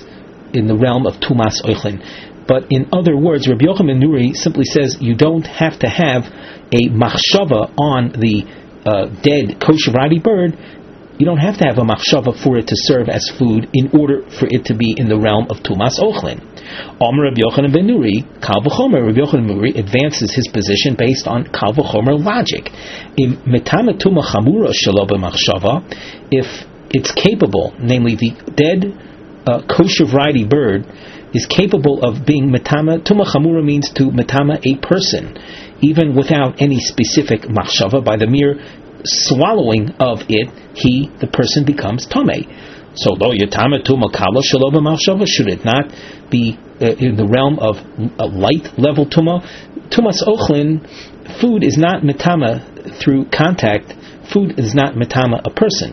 in the realm of tumas oichlin. But in other words, Rabbi Yochanan ben Nuri simply says you don't have to have a machshava on the uh, dead kosher variety bird. You don't have to have a machshava for it to serve as food in order for it to be in the realm of tumas ochlin. Amar Rabbi Yochanan ben Nuri, kal v'chomer. Rabbi Yochanan ben Nuri advances his position based on kal v'chomer logic. In metama tuma chamura shelo b'machshava, if it's capable, namely the dead uh, kosher variety bird is capable of being metama. Tuma chamura means to metama a person, even without any specific machshava. By the mere swallowing of it, he, the person, becomes tame. So lo yatama tuma kala shelo b'machshava. Should it not be uh, in the realm of a light level tuma? Tumas ochlin, food is not metama through contact. Food is not metama a person.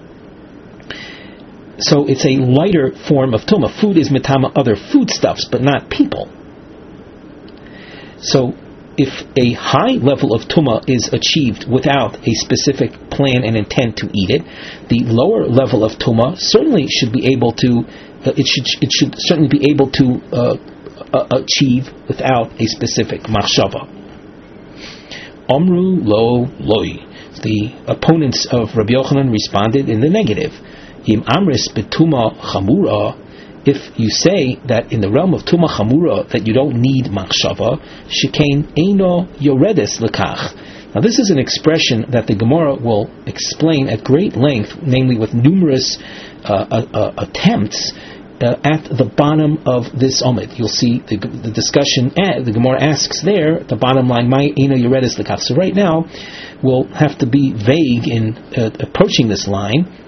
So it's a lighter form of tuma. Food is metama other foodstuffs, but not people. So if a high level of tuma is achieved without a specific plan and intent to eat it, the lower level of tuma certainly should be able to. Uh, it should it should certainly be able to uh, uh, achieve without a specific machshava. Amru lo loi. The opponents of Rabbi Yochanan responded in the negative. Im amris betuma chamura, if you say that in the realm of tuma chamura that you don't need machshava, shekain eino yoredes lekach. Now this is an expression that the Gemara will explain at great length, namely with numerous uh, uh, uh, attempts uh, at the bottom of this omid. You'll see the, the discussion. Uh, the Gemara asks there, the bottom line, my eino yoredes lekach. So right now, we'll have to be vague in uh, approaching this line.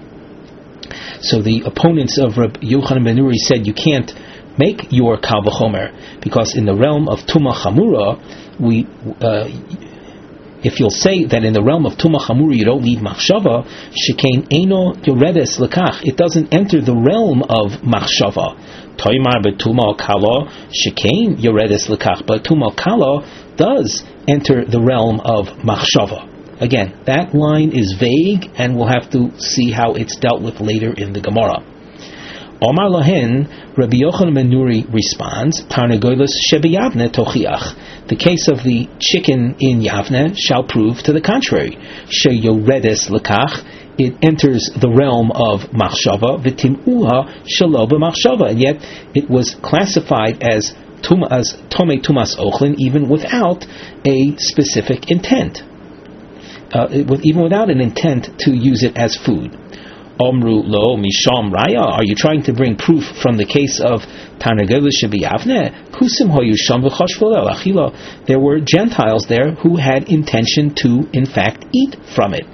So the opponents of Rabbi Yochanan ben Nuri said you can't make your kal v'chomer because in the realm of tuma chamura, we, uh, if you'll say that in the realm of tuma chamura you don't need machshava, shekain eino yoredes lekach, it doesn't enter the realm of machshava. Toimar betuma kala shekain yoredes lekach, but tuma kala does enter the realm of machshava. Again, that line is vague, and we'll have to see how it's dealt with later in the Gemara. Omar lahen, Rabbi Yochanan ben Nuri responds, Tarnagolos shebiyavne tochiach. The case of the chicken in Yavne shall prove to the contrary. Sheyoredes lekach, it enters the realm of machshava, v'timuha shelo b'machshava, and yet it was classified as tuma, as tome tumas ochlin, even without a specific intent. Uh, with, even without an intent to use it as food. Omru lo misham raya. Are you trying to bring proof from the case of Tarnagolos shebiyavne? Kusim hoyu sham v'chashvolo achila. There were Gentiles there who had intention to, in fact, eat from it.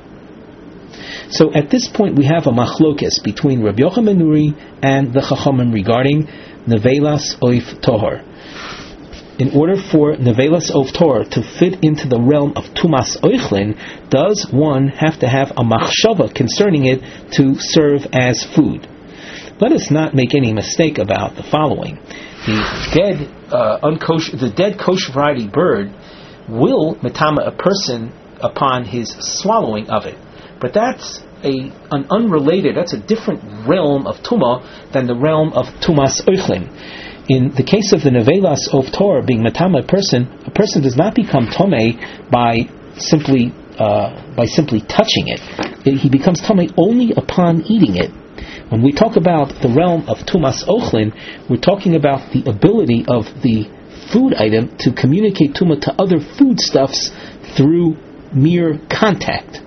So at this point we have a machlokes between Rabbi Yochanan ben Nuri and the Chachamim regarding nevelas oif tohor. In order for nevelas of Torah to fit into the realm of tumas oichlin, does one have to have a machshava concerning it to serve as food? Let us not make any mistake about the following: the dead, uh, unkosher, the dead kosher variety bird will metama a person upon his swallowing of it, but that's a an unrelated, that's a different realm of tuma than the realm of tumas oichlin. In the case of the nevelas of Torah being matama a person, a person does not become tome by simply uh, by simply touching it. it. He becomes tome only upon eating it. When we talk about the realm of tumas ochlin, we're talking about the ability of the food item to communicate tuma to other foodstuffs through mere contact.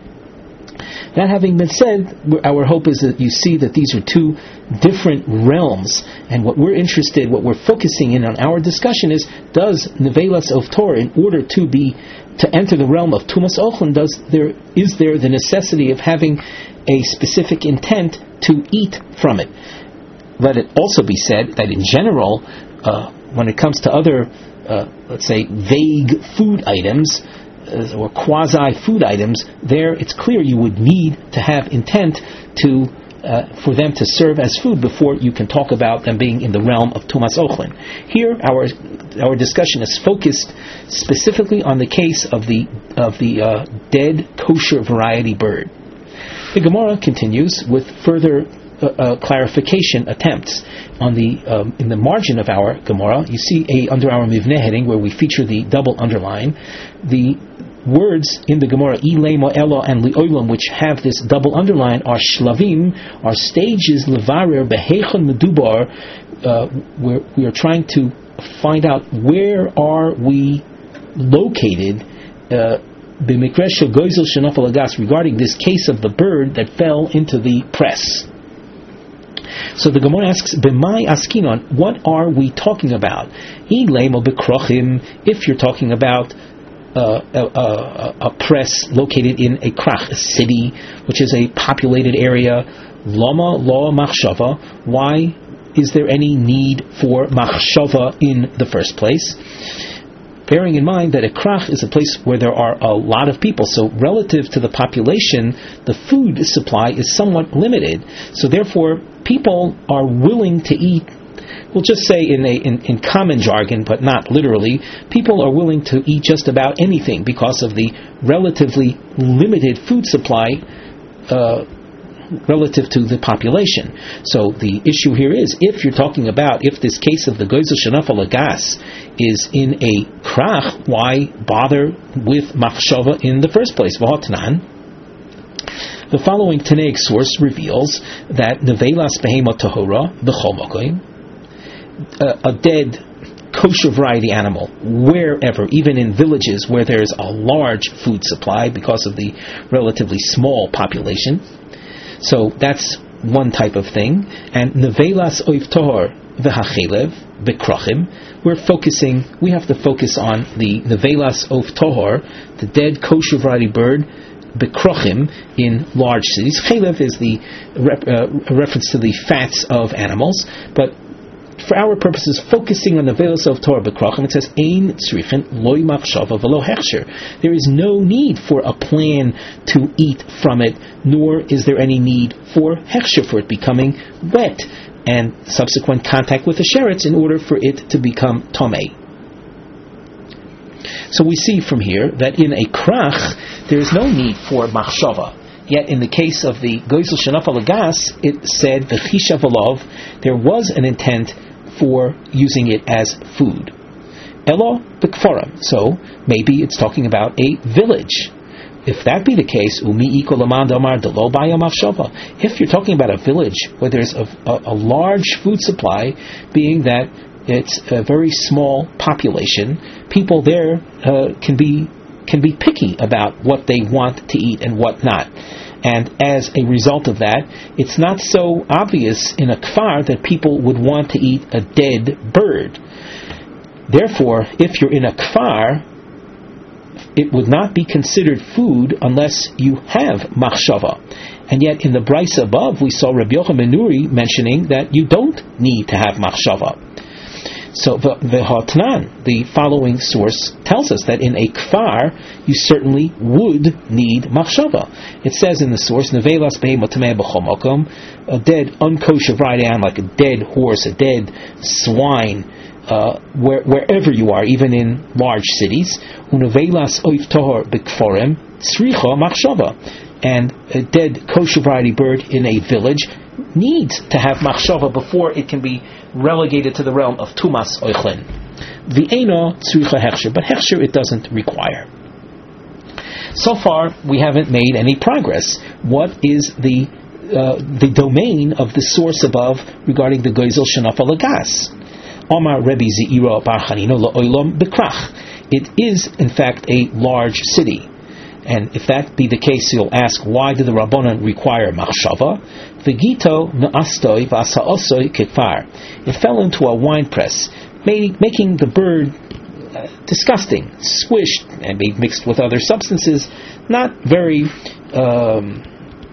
That having been said, our hope is that you see that these are two different realms, and what we're interested, what we're focusing in on our discussion is, does nevelas of Torah, in order to be to enter the realm of tumas ochlin, does there is there the necessity of having a specific intent to eat from it? Let it also be said that in general, uh, when it comes to other, uh, let's say, vague food items, or quasi-food items, there it's clear you would need to have intent to uh, for them to serve as food before you can talk about them being in the realm of tumas ochlin. Here, our our discussion is focused specifically on the case of the of the uh, dead kosher variety bird. The Gemara continues with further uh, uh, clarification attempts. On the um, in the margin of our Gemara, you see a under our Mivneh heading where we feature the double underline. The words in the Gemara Ilema Elo and Liolam, which have this double underline, are shlavim, are stages levarer behechon medubar, uh, where we are trying to find out where are we located. Uh, regarding this case of the bird that fell into the press. So the Gemara asks, B'mai askinon, what are we talking about? If you're talking about uh, a, a, a press located in a krach, a city, which is a populated area, lama la machshava, why is there any need for machshava in the first place? Bearing in mind that a krach is a place where there are a lot of people, so relative to the population, the food supply is somewhat limited. So therefore, people are willing to eat. We'll just say in a in, in common jargon, but not literally, people are willing to eat just about anything because of the relatively limited food supply uh, relative to the population. So the issue here is, if you're talking about, if this case of the Goyzel Shenafal Lagas is in a krach, why bother with machshava in the first place? V'hotnan. The following Tanaic source reveals that nevelas behema tahora b'chol mokoim, a dead kosher variety animal, wherever, even in villages where there's a large food supply because of the relatively small population. So that's one type of thing. And nevelas oif tohor v'hachelev b'krachim, we're focusing, we have to focus on the nevelas oif tohor, the dead kosher variety bird, b'krachim, in large cities. Chelev is the rep, uh, reference to the fats of animals, but for our purposes, focusing on the velos of Torah b'krachim, it says ein tzrichin loy machshava v'lo hechsher. There is no need for a plan to eat from it, nor is there any need for hechsher, for it becoming wet and subsequent contact with the sheretz in order for it to become tomei. So we see from here that in a krach there is no need for machshava. Yet in the case of the Goyzel Shenafal Lagas, it said v'chisha v'lov, there was an intent for using it as food. Elo b'kfarim, so maybe it's talking about a village. If that be the case, umi iko laman damar delo baya machshava. If you're talking about a village where there's a, a, a large food supply, being that it's a very small population, people there uh, can be can be picky about what they want to eat and what not. And as a result of that, it's not so obvious in a kfar that people would want to eat a dead bird. Therefore, if you're in a kfar, it would not be considered food unless you have machshava. And yet in the brisa above, we saw Rabbi Yochanan ben Nuri mentioning that you don't need to have machshava. So the Hotnan, the following source, tells us that in a kfar you certainly would need machshava. It says in the source, nevelas behema tameh b'chol mokom, a dead unkosher variety animal, like a dead horse, a dead swine, uh, where, wherever you are, even in large cities, unevelas oif tohor b'kforim tzricha machshava, and a dead kosher variety bird in a village needs to have machshava before it can be relegated to the realm of tumas oichlin. V'eino tzricha hechsher, but hechsher it doesn't require. So far, we haven't made any progress. What is the uh, the domain of the source above regarding the Goyzel Shenafal Lagas? Omar Rebbe Zeira Bar Chanina La'olam B'krach. It is, in fact, a large city. And if that be the case, you'll ask, why do the Rabbanan require machshava? V'gito na'astoi v'asa'osoi kekfar. It fell into a wine press, making the bird uh, disgusting, swished, and mixed with other substances, not very, um,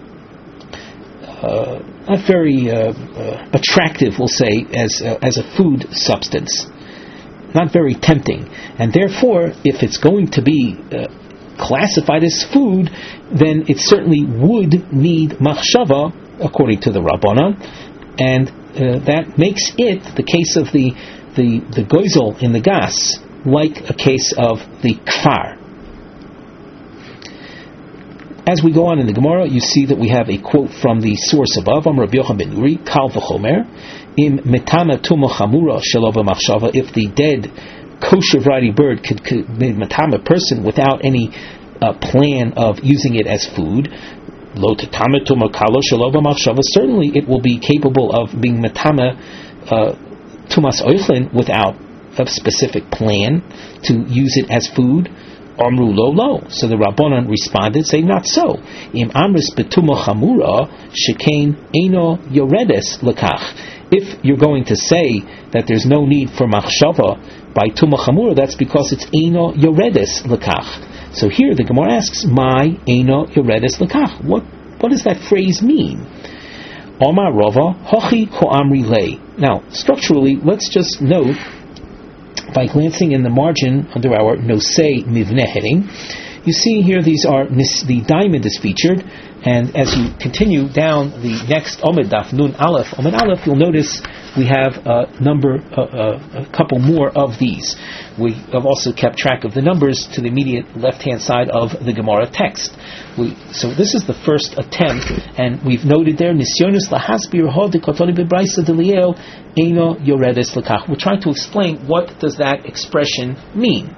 uh, not very uh, uh, attractive, we'll say, as uh, as a food substance, not very tempting. And therefore, if it's going to be uh, classified as food, then it certainly would need machshava, according to the Rabbanan, and uh, that makes it, the case of the the, the goizel in the gas, like a case of the kfar. As we go on in the Gemara, you see that we have a quote from the source above, Amar Rabbi Yochanan ben Nuri, Kal v'chomer, im metama tuma chamura shelo b'machshava, if the dead kosher variety bird could, could metama person without any uh, plan of using it as food, lo tetama tuma kalo shelo b'machshava, certainly it will be capable of being metama uh, tumas oichlin without a specific plan to use it as food. Amru lo lo. So the Rabbanan responded, saying, not so. Im amris betuma chamura shekain eino yoredes lekach. If you're going to say that there's no need for machshava by tuma chamura, that's because it's eino yoredes lekach. So here the Gemara asks, my eino yoredes lekach. What what does that phrase mean? Omar Rava hochi ko amri lei. Now structurally, let's just note, by glancing in the margin under our Nosei Mivneh heading, you see here these are the diamond is featured, and as you continue down the next Omed Daf Nun Aleph, Omed Aleph, you'll notice we have a number, uh, uh, a couple more of these. We have also kept track of the numbers to the immediate left-hand side of the Gemara text. We, so this is the first attempt, and we've noted there Nisyonis lahasbir ho dekotoni bebraisa deliel eino yoredes lekach. We're trying to explain what does that expression mean.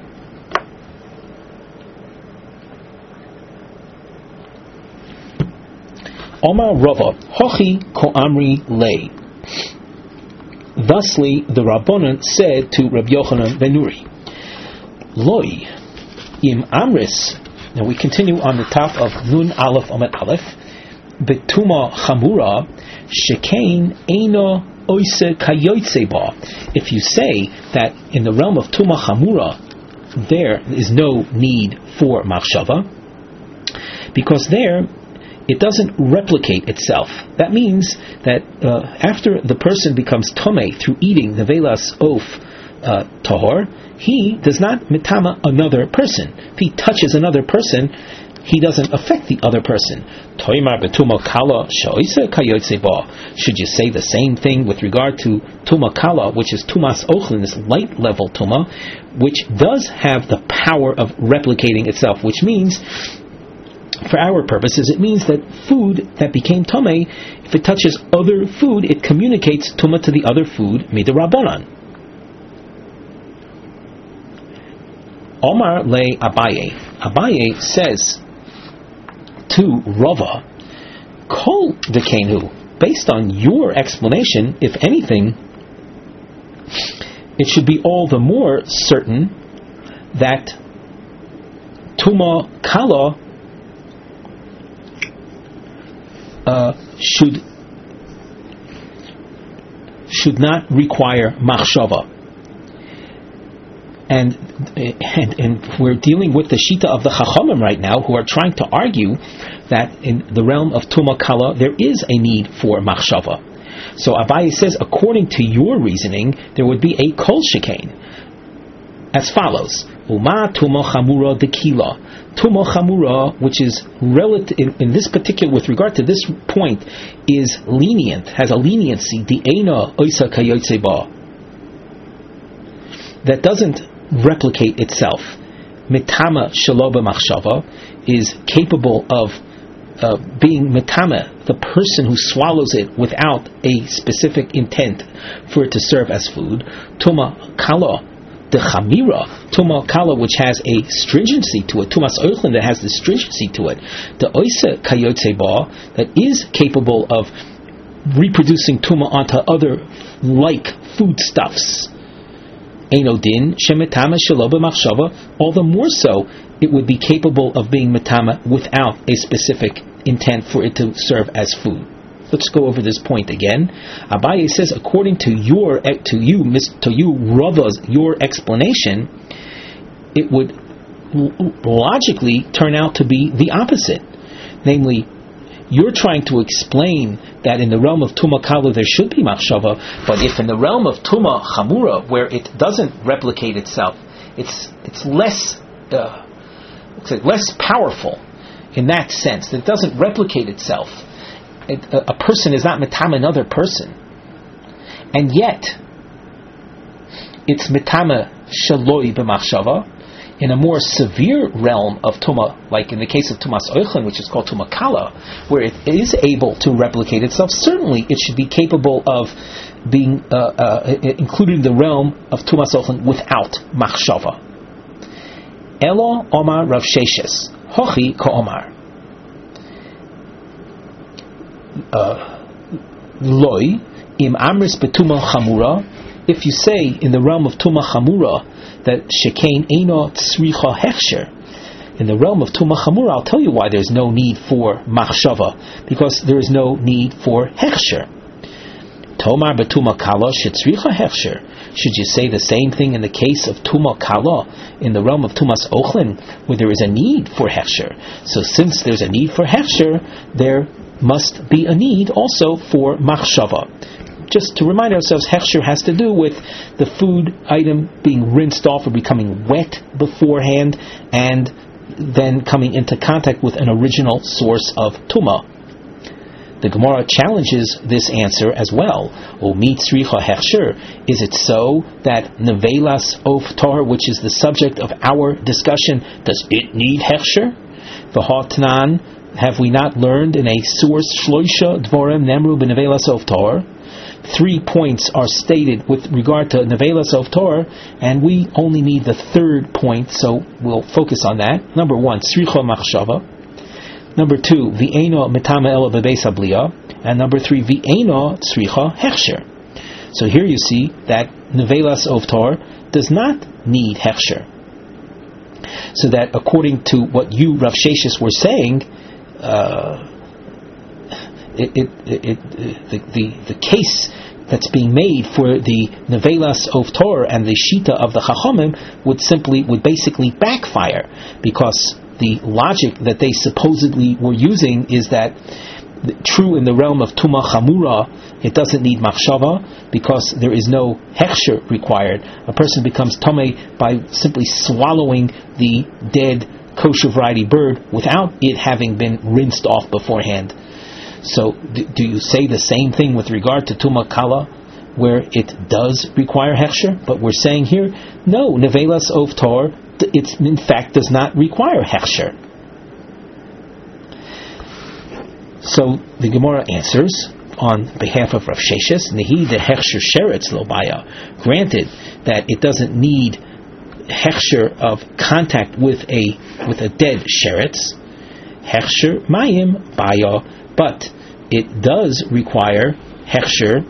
Omar Rava hochi ko amri lei. Thusly, the Rabbanan said to Rabbi Yochanan ben Nuri, Loi im amris. Now we continue on the top of Nun Aleph Omet Aleph. Betuma chamura shekain eino oise kayotze ba. If you say that in the realm of tuma chamura there is no need for machshava, because there it doesn't replicate itself. That means that uh, after the person becomes tomei through eating the velas of uh, tahor, he does not mitama another person. If he touches another person, he doesn't affect the other person. Should you say the same thing with regard to tuma kala, which is tumas ochlin, this light level tuma, which does have the power of replicating itself, which means, for our purposes, it means that food that became tomei, if it touches other food, it communicates tuma to the other food, midrabanan. Omar le Abaye. Abaye says to Rava, Kol dekenu. Based on your explanation, if anything, it should be all the more certain that tuma kala Uh, should should not require machshava, and, and and we're dealing with the shita of the chachamim right now, who are trying to argue that in the realm of tuma kala there is a need for machshava. So Abaye says, according to your reasoning, there would be a kol shekain, as follows: Uma tuma chamura dekila. Tuma chamura, which is relative in, in this particular, with regard to this point, is lenient, has a leniency. The eina oisa kayotze ba, that doesn't replicate itself. Mitama shelo b'machshava is capable of uh, being mitama, the person who swallows it without a specific intent for it to serve as food. Tuma kala. The chamira, tuma kala, which has a stringency to it, tumas oichlin, that has the stringency to it, the oisa kayotze ba, that is capable of reproducing tuma onto other like foodstuffs. Eino din shemetama shelo b'machshava. All the more so, it would be capable of being metama without a specific intent for it to serve as food. Let's go over this point again. Abaye says, according to your, to you, to you, Rava's, your explanation, it would logically turn out to be the opposite. Namely, you're trying to explain that in the realm of Tuma Kala there should be machshava, but if in the realm of Tuma Chamura, where it doesn't replicate itself, it's it's less uh, it's less powerful in that sense, that it doesn't replicate itself. It, a, a person is not metama another person, and yet it's metama shaloi b'machshava. In a more severe realm of Tuma, like in the case of Tumas Oichlin, which is called Tuma Kala, where it is able to replicate itself, certainly it should be capable of being uh, uh, included in the realm of Tumas Oichlin without Machshava. Elo Omar Rav Sheshes, Hochi Ka Omar. Loi, Im Amris Betuma Chamura, if you say in the realm of Tuma Chamura that Shekain Eino Tzricha Hechsher, in the realm of Tuma Chamura, I'll tell you why there's no need for Machshava, because there is no need for Hechsher. Tomar Betuma Kala Shetzricha Hechsher. Should you say the same thing in the case of Tuma Kala, in the realm of Tumas Ochlin, where there is a need for Hechsher? So since there's a need for Hechsher, there must be a need also for Machshava. Just to remind ourselves, Hechsher has to do with the food item being rinsed off or becoming wet beforehand and then coming into contact with an original source of Tumah. The Gemara challenges this answer as well. O mitzricha hechsher, is it so that nevelas of tar, which is the subject of our discussion, does it need hechsher? V'hatnan, have we not learned in a source shloisha dvorim nemru b'nevelas of tar? Three points are stated with regard to nevelas of tar, and we only need the third point, so we'll focus on that. Number one, tzricha machshava. Number two, v'eino metama ela bebeis habliya, and number three, v'eino tzricha hechsher. So here you see that nevelas of tar does not need hechsher. So that according to what you, Rav Sheshes, were saying, uh, it, it, it, it, the, the the case that's being made for the nevelas of tar and the shita of the chachamim would simply would basically backfire, because the logic that they supposedly were using is that true in the realm of Tuma Chamura, it doesn't need machshava because there is no hechsher required. A person becomes tamei by simply swallowing the dead kosher variety bird without it having been rinsed off beforehand. So do, do you say the same thing with regard to Tuma Kala, where it does require hechsher? But we're saying here, no, nevelas of tar, it in fact does not require hechsher. So the Gemara answers on behalf of Rav Sheshes, Nehi de hechsher sheretz lo baya. Granted that it doesn't need hechsher of contact with a with a dead sheretz, hechsher mayim baya, but it does require hechsher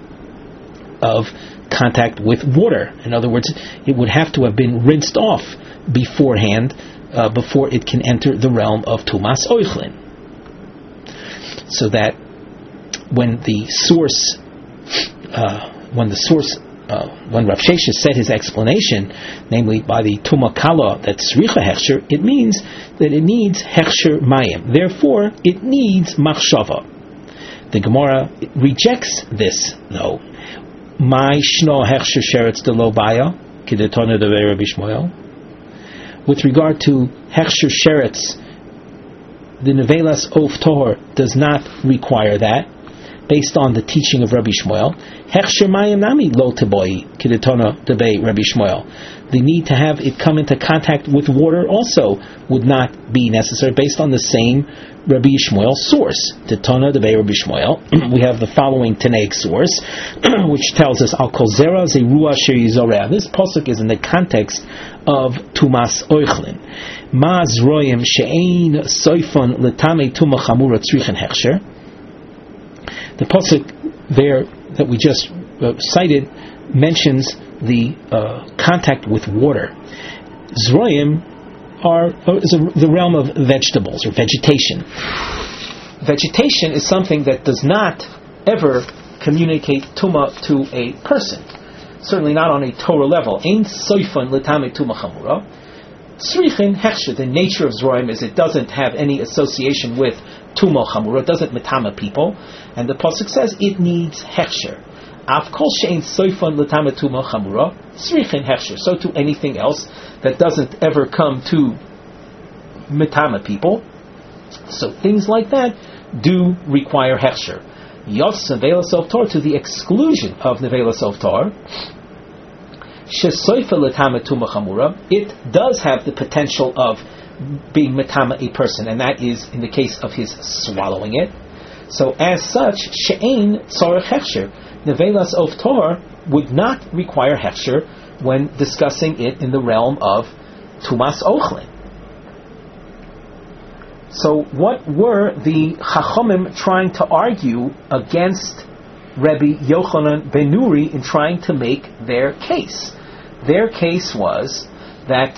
of contact with water. In other words, it would have to have been rinsed off beforehand uh, before it can enter the realm of Tumas Oichlin. So that when the source, uh, when the source, uh, when Rav Sheshes said his explanation, namely by the Tuma Kala, that Tzricha Hechsher, it means that it needs Hechsher Mayim. Therefore, it needs Machshava. The Gemara rejects this, though. My shno hechsher sheretz de lo baya, kidetona de Rabbi Shmuel. With regard to hechsher sheretz, the nevelas of tor does not require that, based on the teaching of Rabbi Shmuel. Hechsher mayim nami lo teboi, kidetona de Rabbi Shmuel. The need to have it come into contact with water also would not be necessary, based on the same Rabbi Shmuel source. Tetona de Rabbi Shmuel. We have the following Tanaic source, which tells us Al kol zera zerua sher yizoreh. This pasuk is in the context of Tumas Oichlin. Ma zroyim she'ein soifon letame tuma chamura tzrichen hechsher. The pasuk there that we just uh, cited mentions the uh, contact with water. Zroyim are is a, the realm of vegetables or vegetation. Vegetation is something that does not ever communicate tuma to a person. Certainly not on a Torah level. Ein soifan letame tuma chamura. Tzrichin hechsher. The nature of zroyim is it doesn't have any association with tuma chamura. It doesn't metama people. And the pasuk says it needs hechsher. Av kol she'ein soifan letame tuma chamura. Tzrichin hechsher. So to anything else that doesn't ever come to metama people. So things like that do require hechsher. Yotz nevelas of tar, to the exclusion of nevelas of tar. shesoifa l'tama tuma chamura, it does have the potential of being metama a person, and that is in the case of his swallowing it. So as such, she'ein tzorech hechsher, nevelas of tor would not require hechsher when discussing it in the realm of tumas ochlin. So what were the Chachamim trying to argue against Rebbe Yochanan ben Nuri in trying to make their case? Their case was that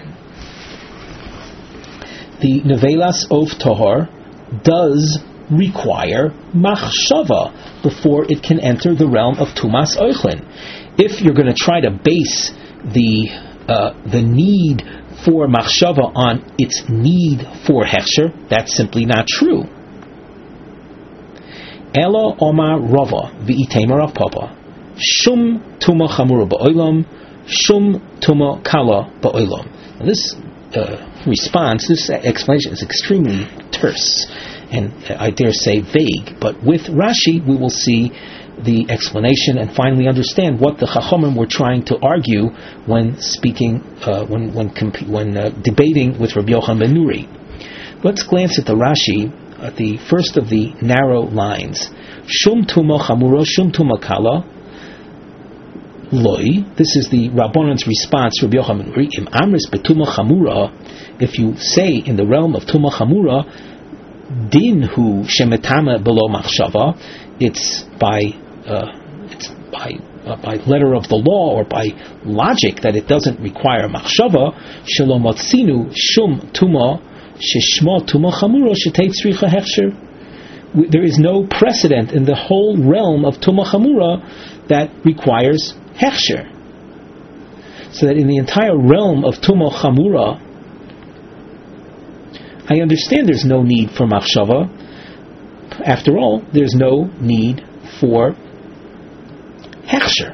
the Nevelas of Tohar does require machshava before it can enter the realm of Tumas Ochlin. If you're going to try to base the uh, the need for machshava on its need for hechsher, that's simply not true. Ela Omar Rava v'Itamar Rav Papa Shum Tuma Chamura ba'olam Shum Tuma Kala ba'olam. This uh, response, this explanation is extremely terse and uh, I dare say vague. But with Rashi, we will see the explanation and finally understand what the Chachamim were trying to argue when speaking, uh, when when comp- when uh, debating with Rabbi Yochanan ben Nuri. Let's glance at the Rashi at the first of the narrow lines. Shum tuma chamura, shum tuma kala. Loi. This is the Rabbanon's response. Rabbi Yochanan ben Nuri. Im amris betuma chamura. If you say in the realm of tuma chamura, din hu shemetama below machshava. It's by Uh, it's by uh, by letter of the law or by logic that it doesn't require machshava. Shalom atzinu shum tuma sheshma tuma chamura shetei tzricha hechsher. There is no precedent in the whole realm of tuma chamura that requires hechsher. So that in the entire realm of tuma chamura, I understand there's no need for machshava. After all, there's no need for hechsher.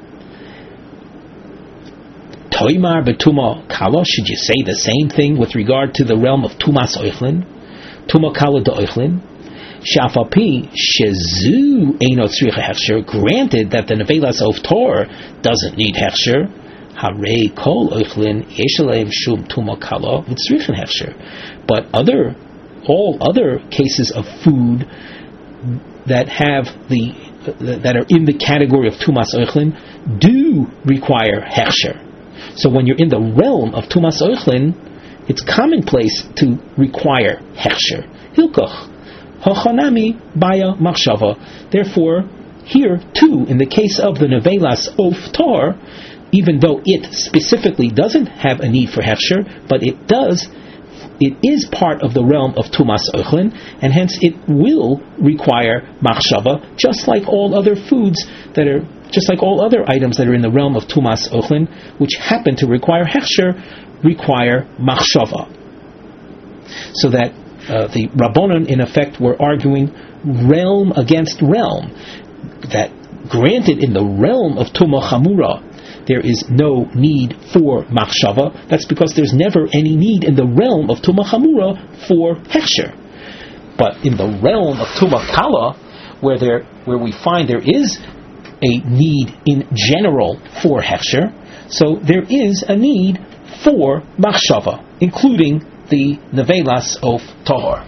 Toimar betuma kala, should you say the same thing with regard to the realm of tumas oichlin? Tuma kala de oichlin. Shafapi shezu eino tzricha hechsher. Granted that the nevelas of Tor doesn't need hechsher. Harei kol oichlin yeshaleim shum tuma kala v'tzrichen hechsher. But other, all other cases of food that have the that are in the category of Tumas Ochlin do require hechsher. So when you're in the realm of Tumas Ochlin, it's commonplace to require hechsher. Hilkoch hachanami baya machshava. Therefore, here too, in the case of the nevelas of Tor, even though it specifically doesn't have a need for hechsher, but it does. It is part of the realm of Tumas Ochlin, and hence it will require machshava, just like all other foods that are, just like all other items that are in the realm of Tumas Ochlin, which happen to require hechsher, require machshava. So that uh, the Rabbanon, in effect, were arguing realm against realm. That granted, in the realm of Tuma Chamura, there is no need for machshava. That's because there's never any need in the realm of Tuma Chamura for hechsher. But in the realm of Tuma Kala, where there, where we find there is a need in general for hechsher, so there is a need for machshava, including the nevelas of Tahor.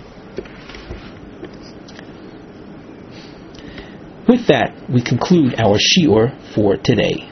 With that, we conclude our shiur for today.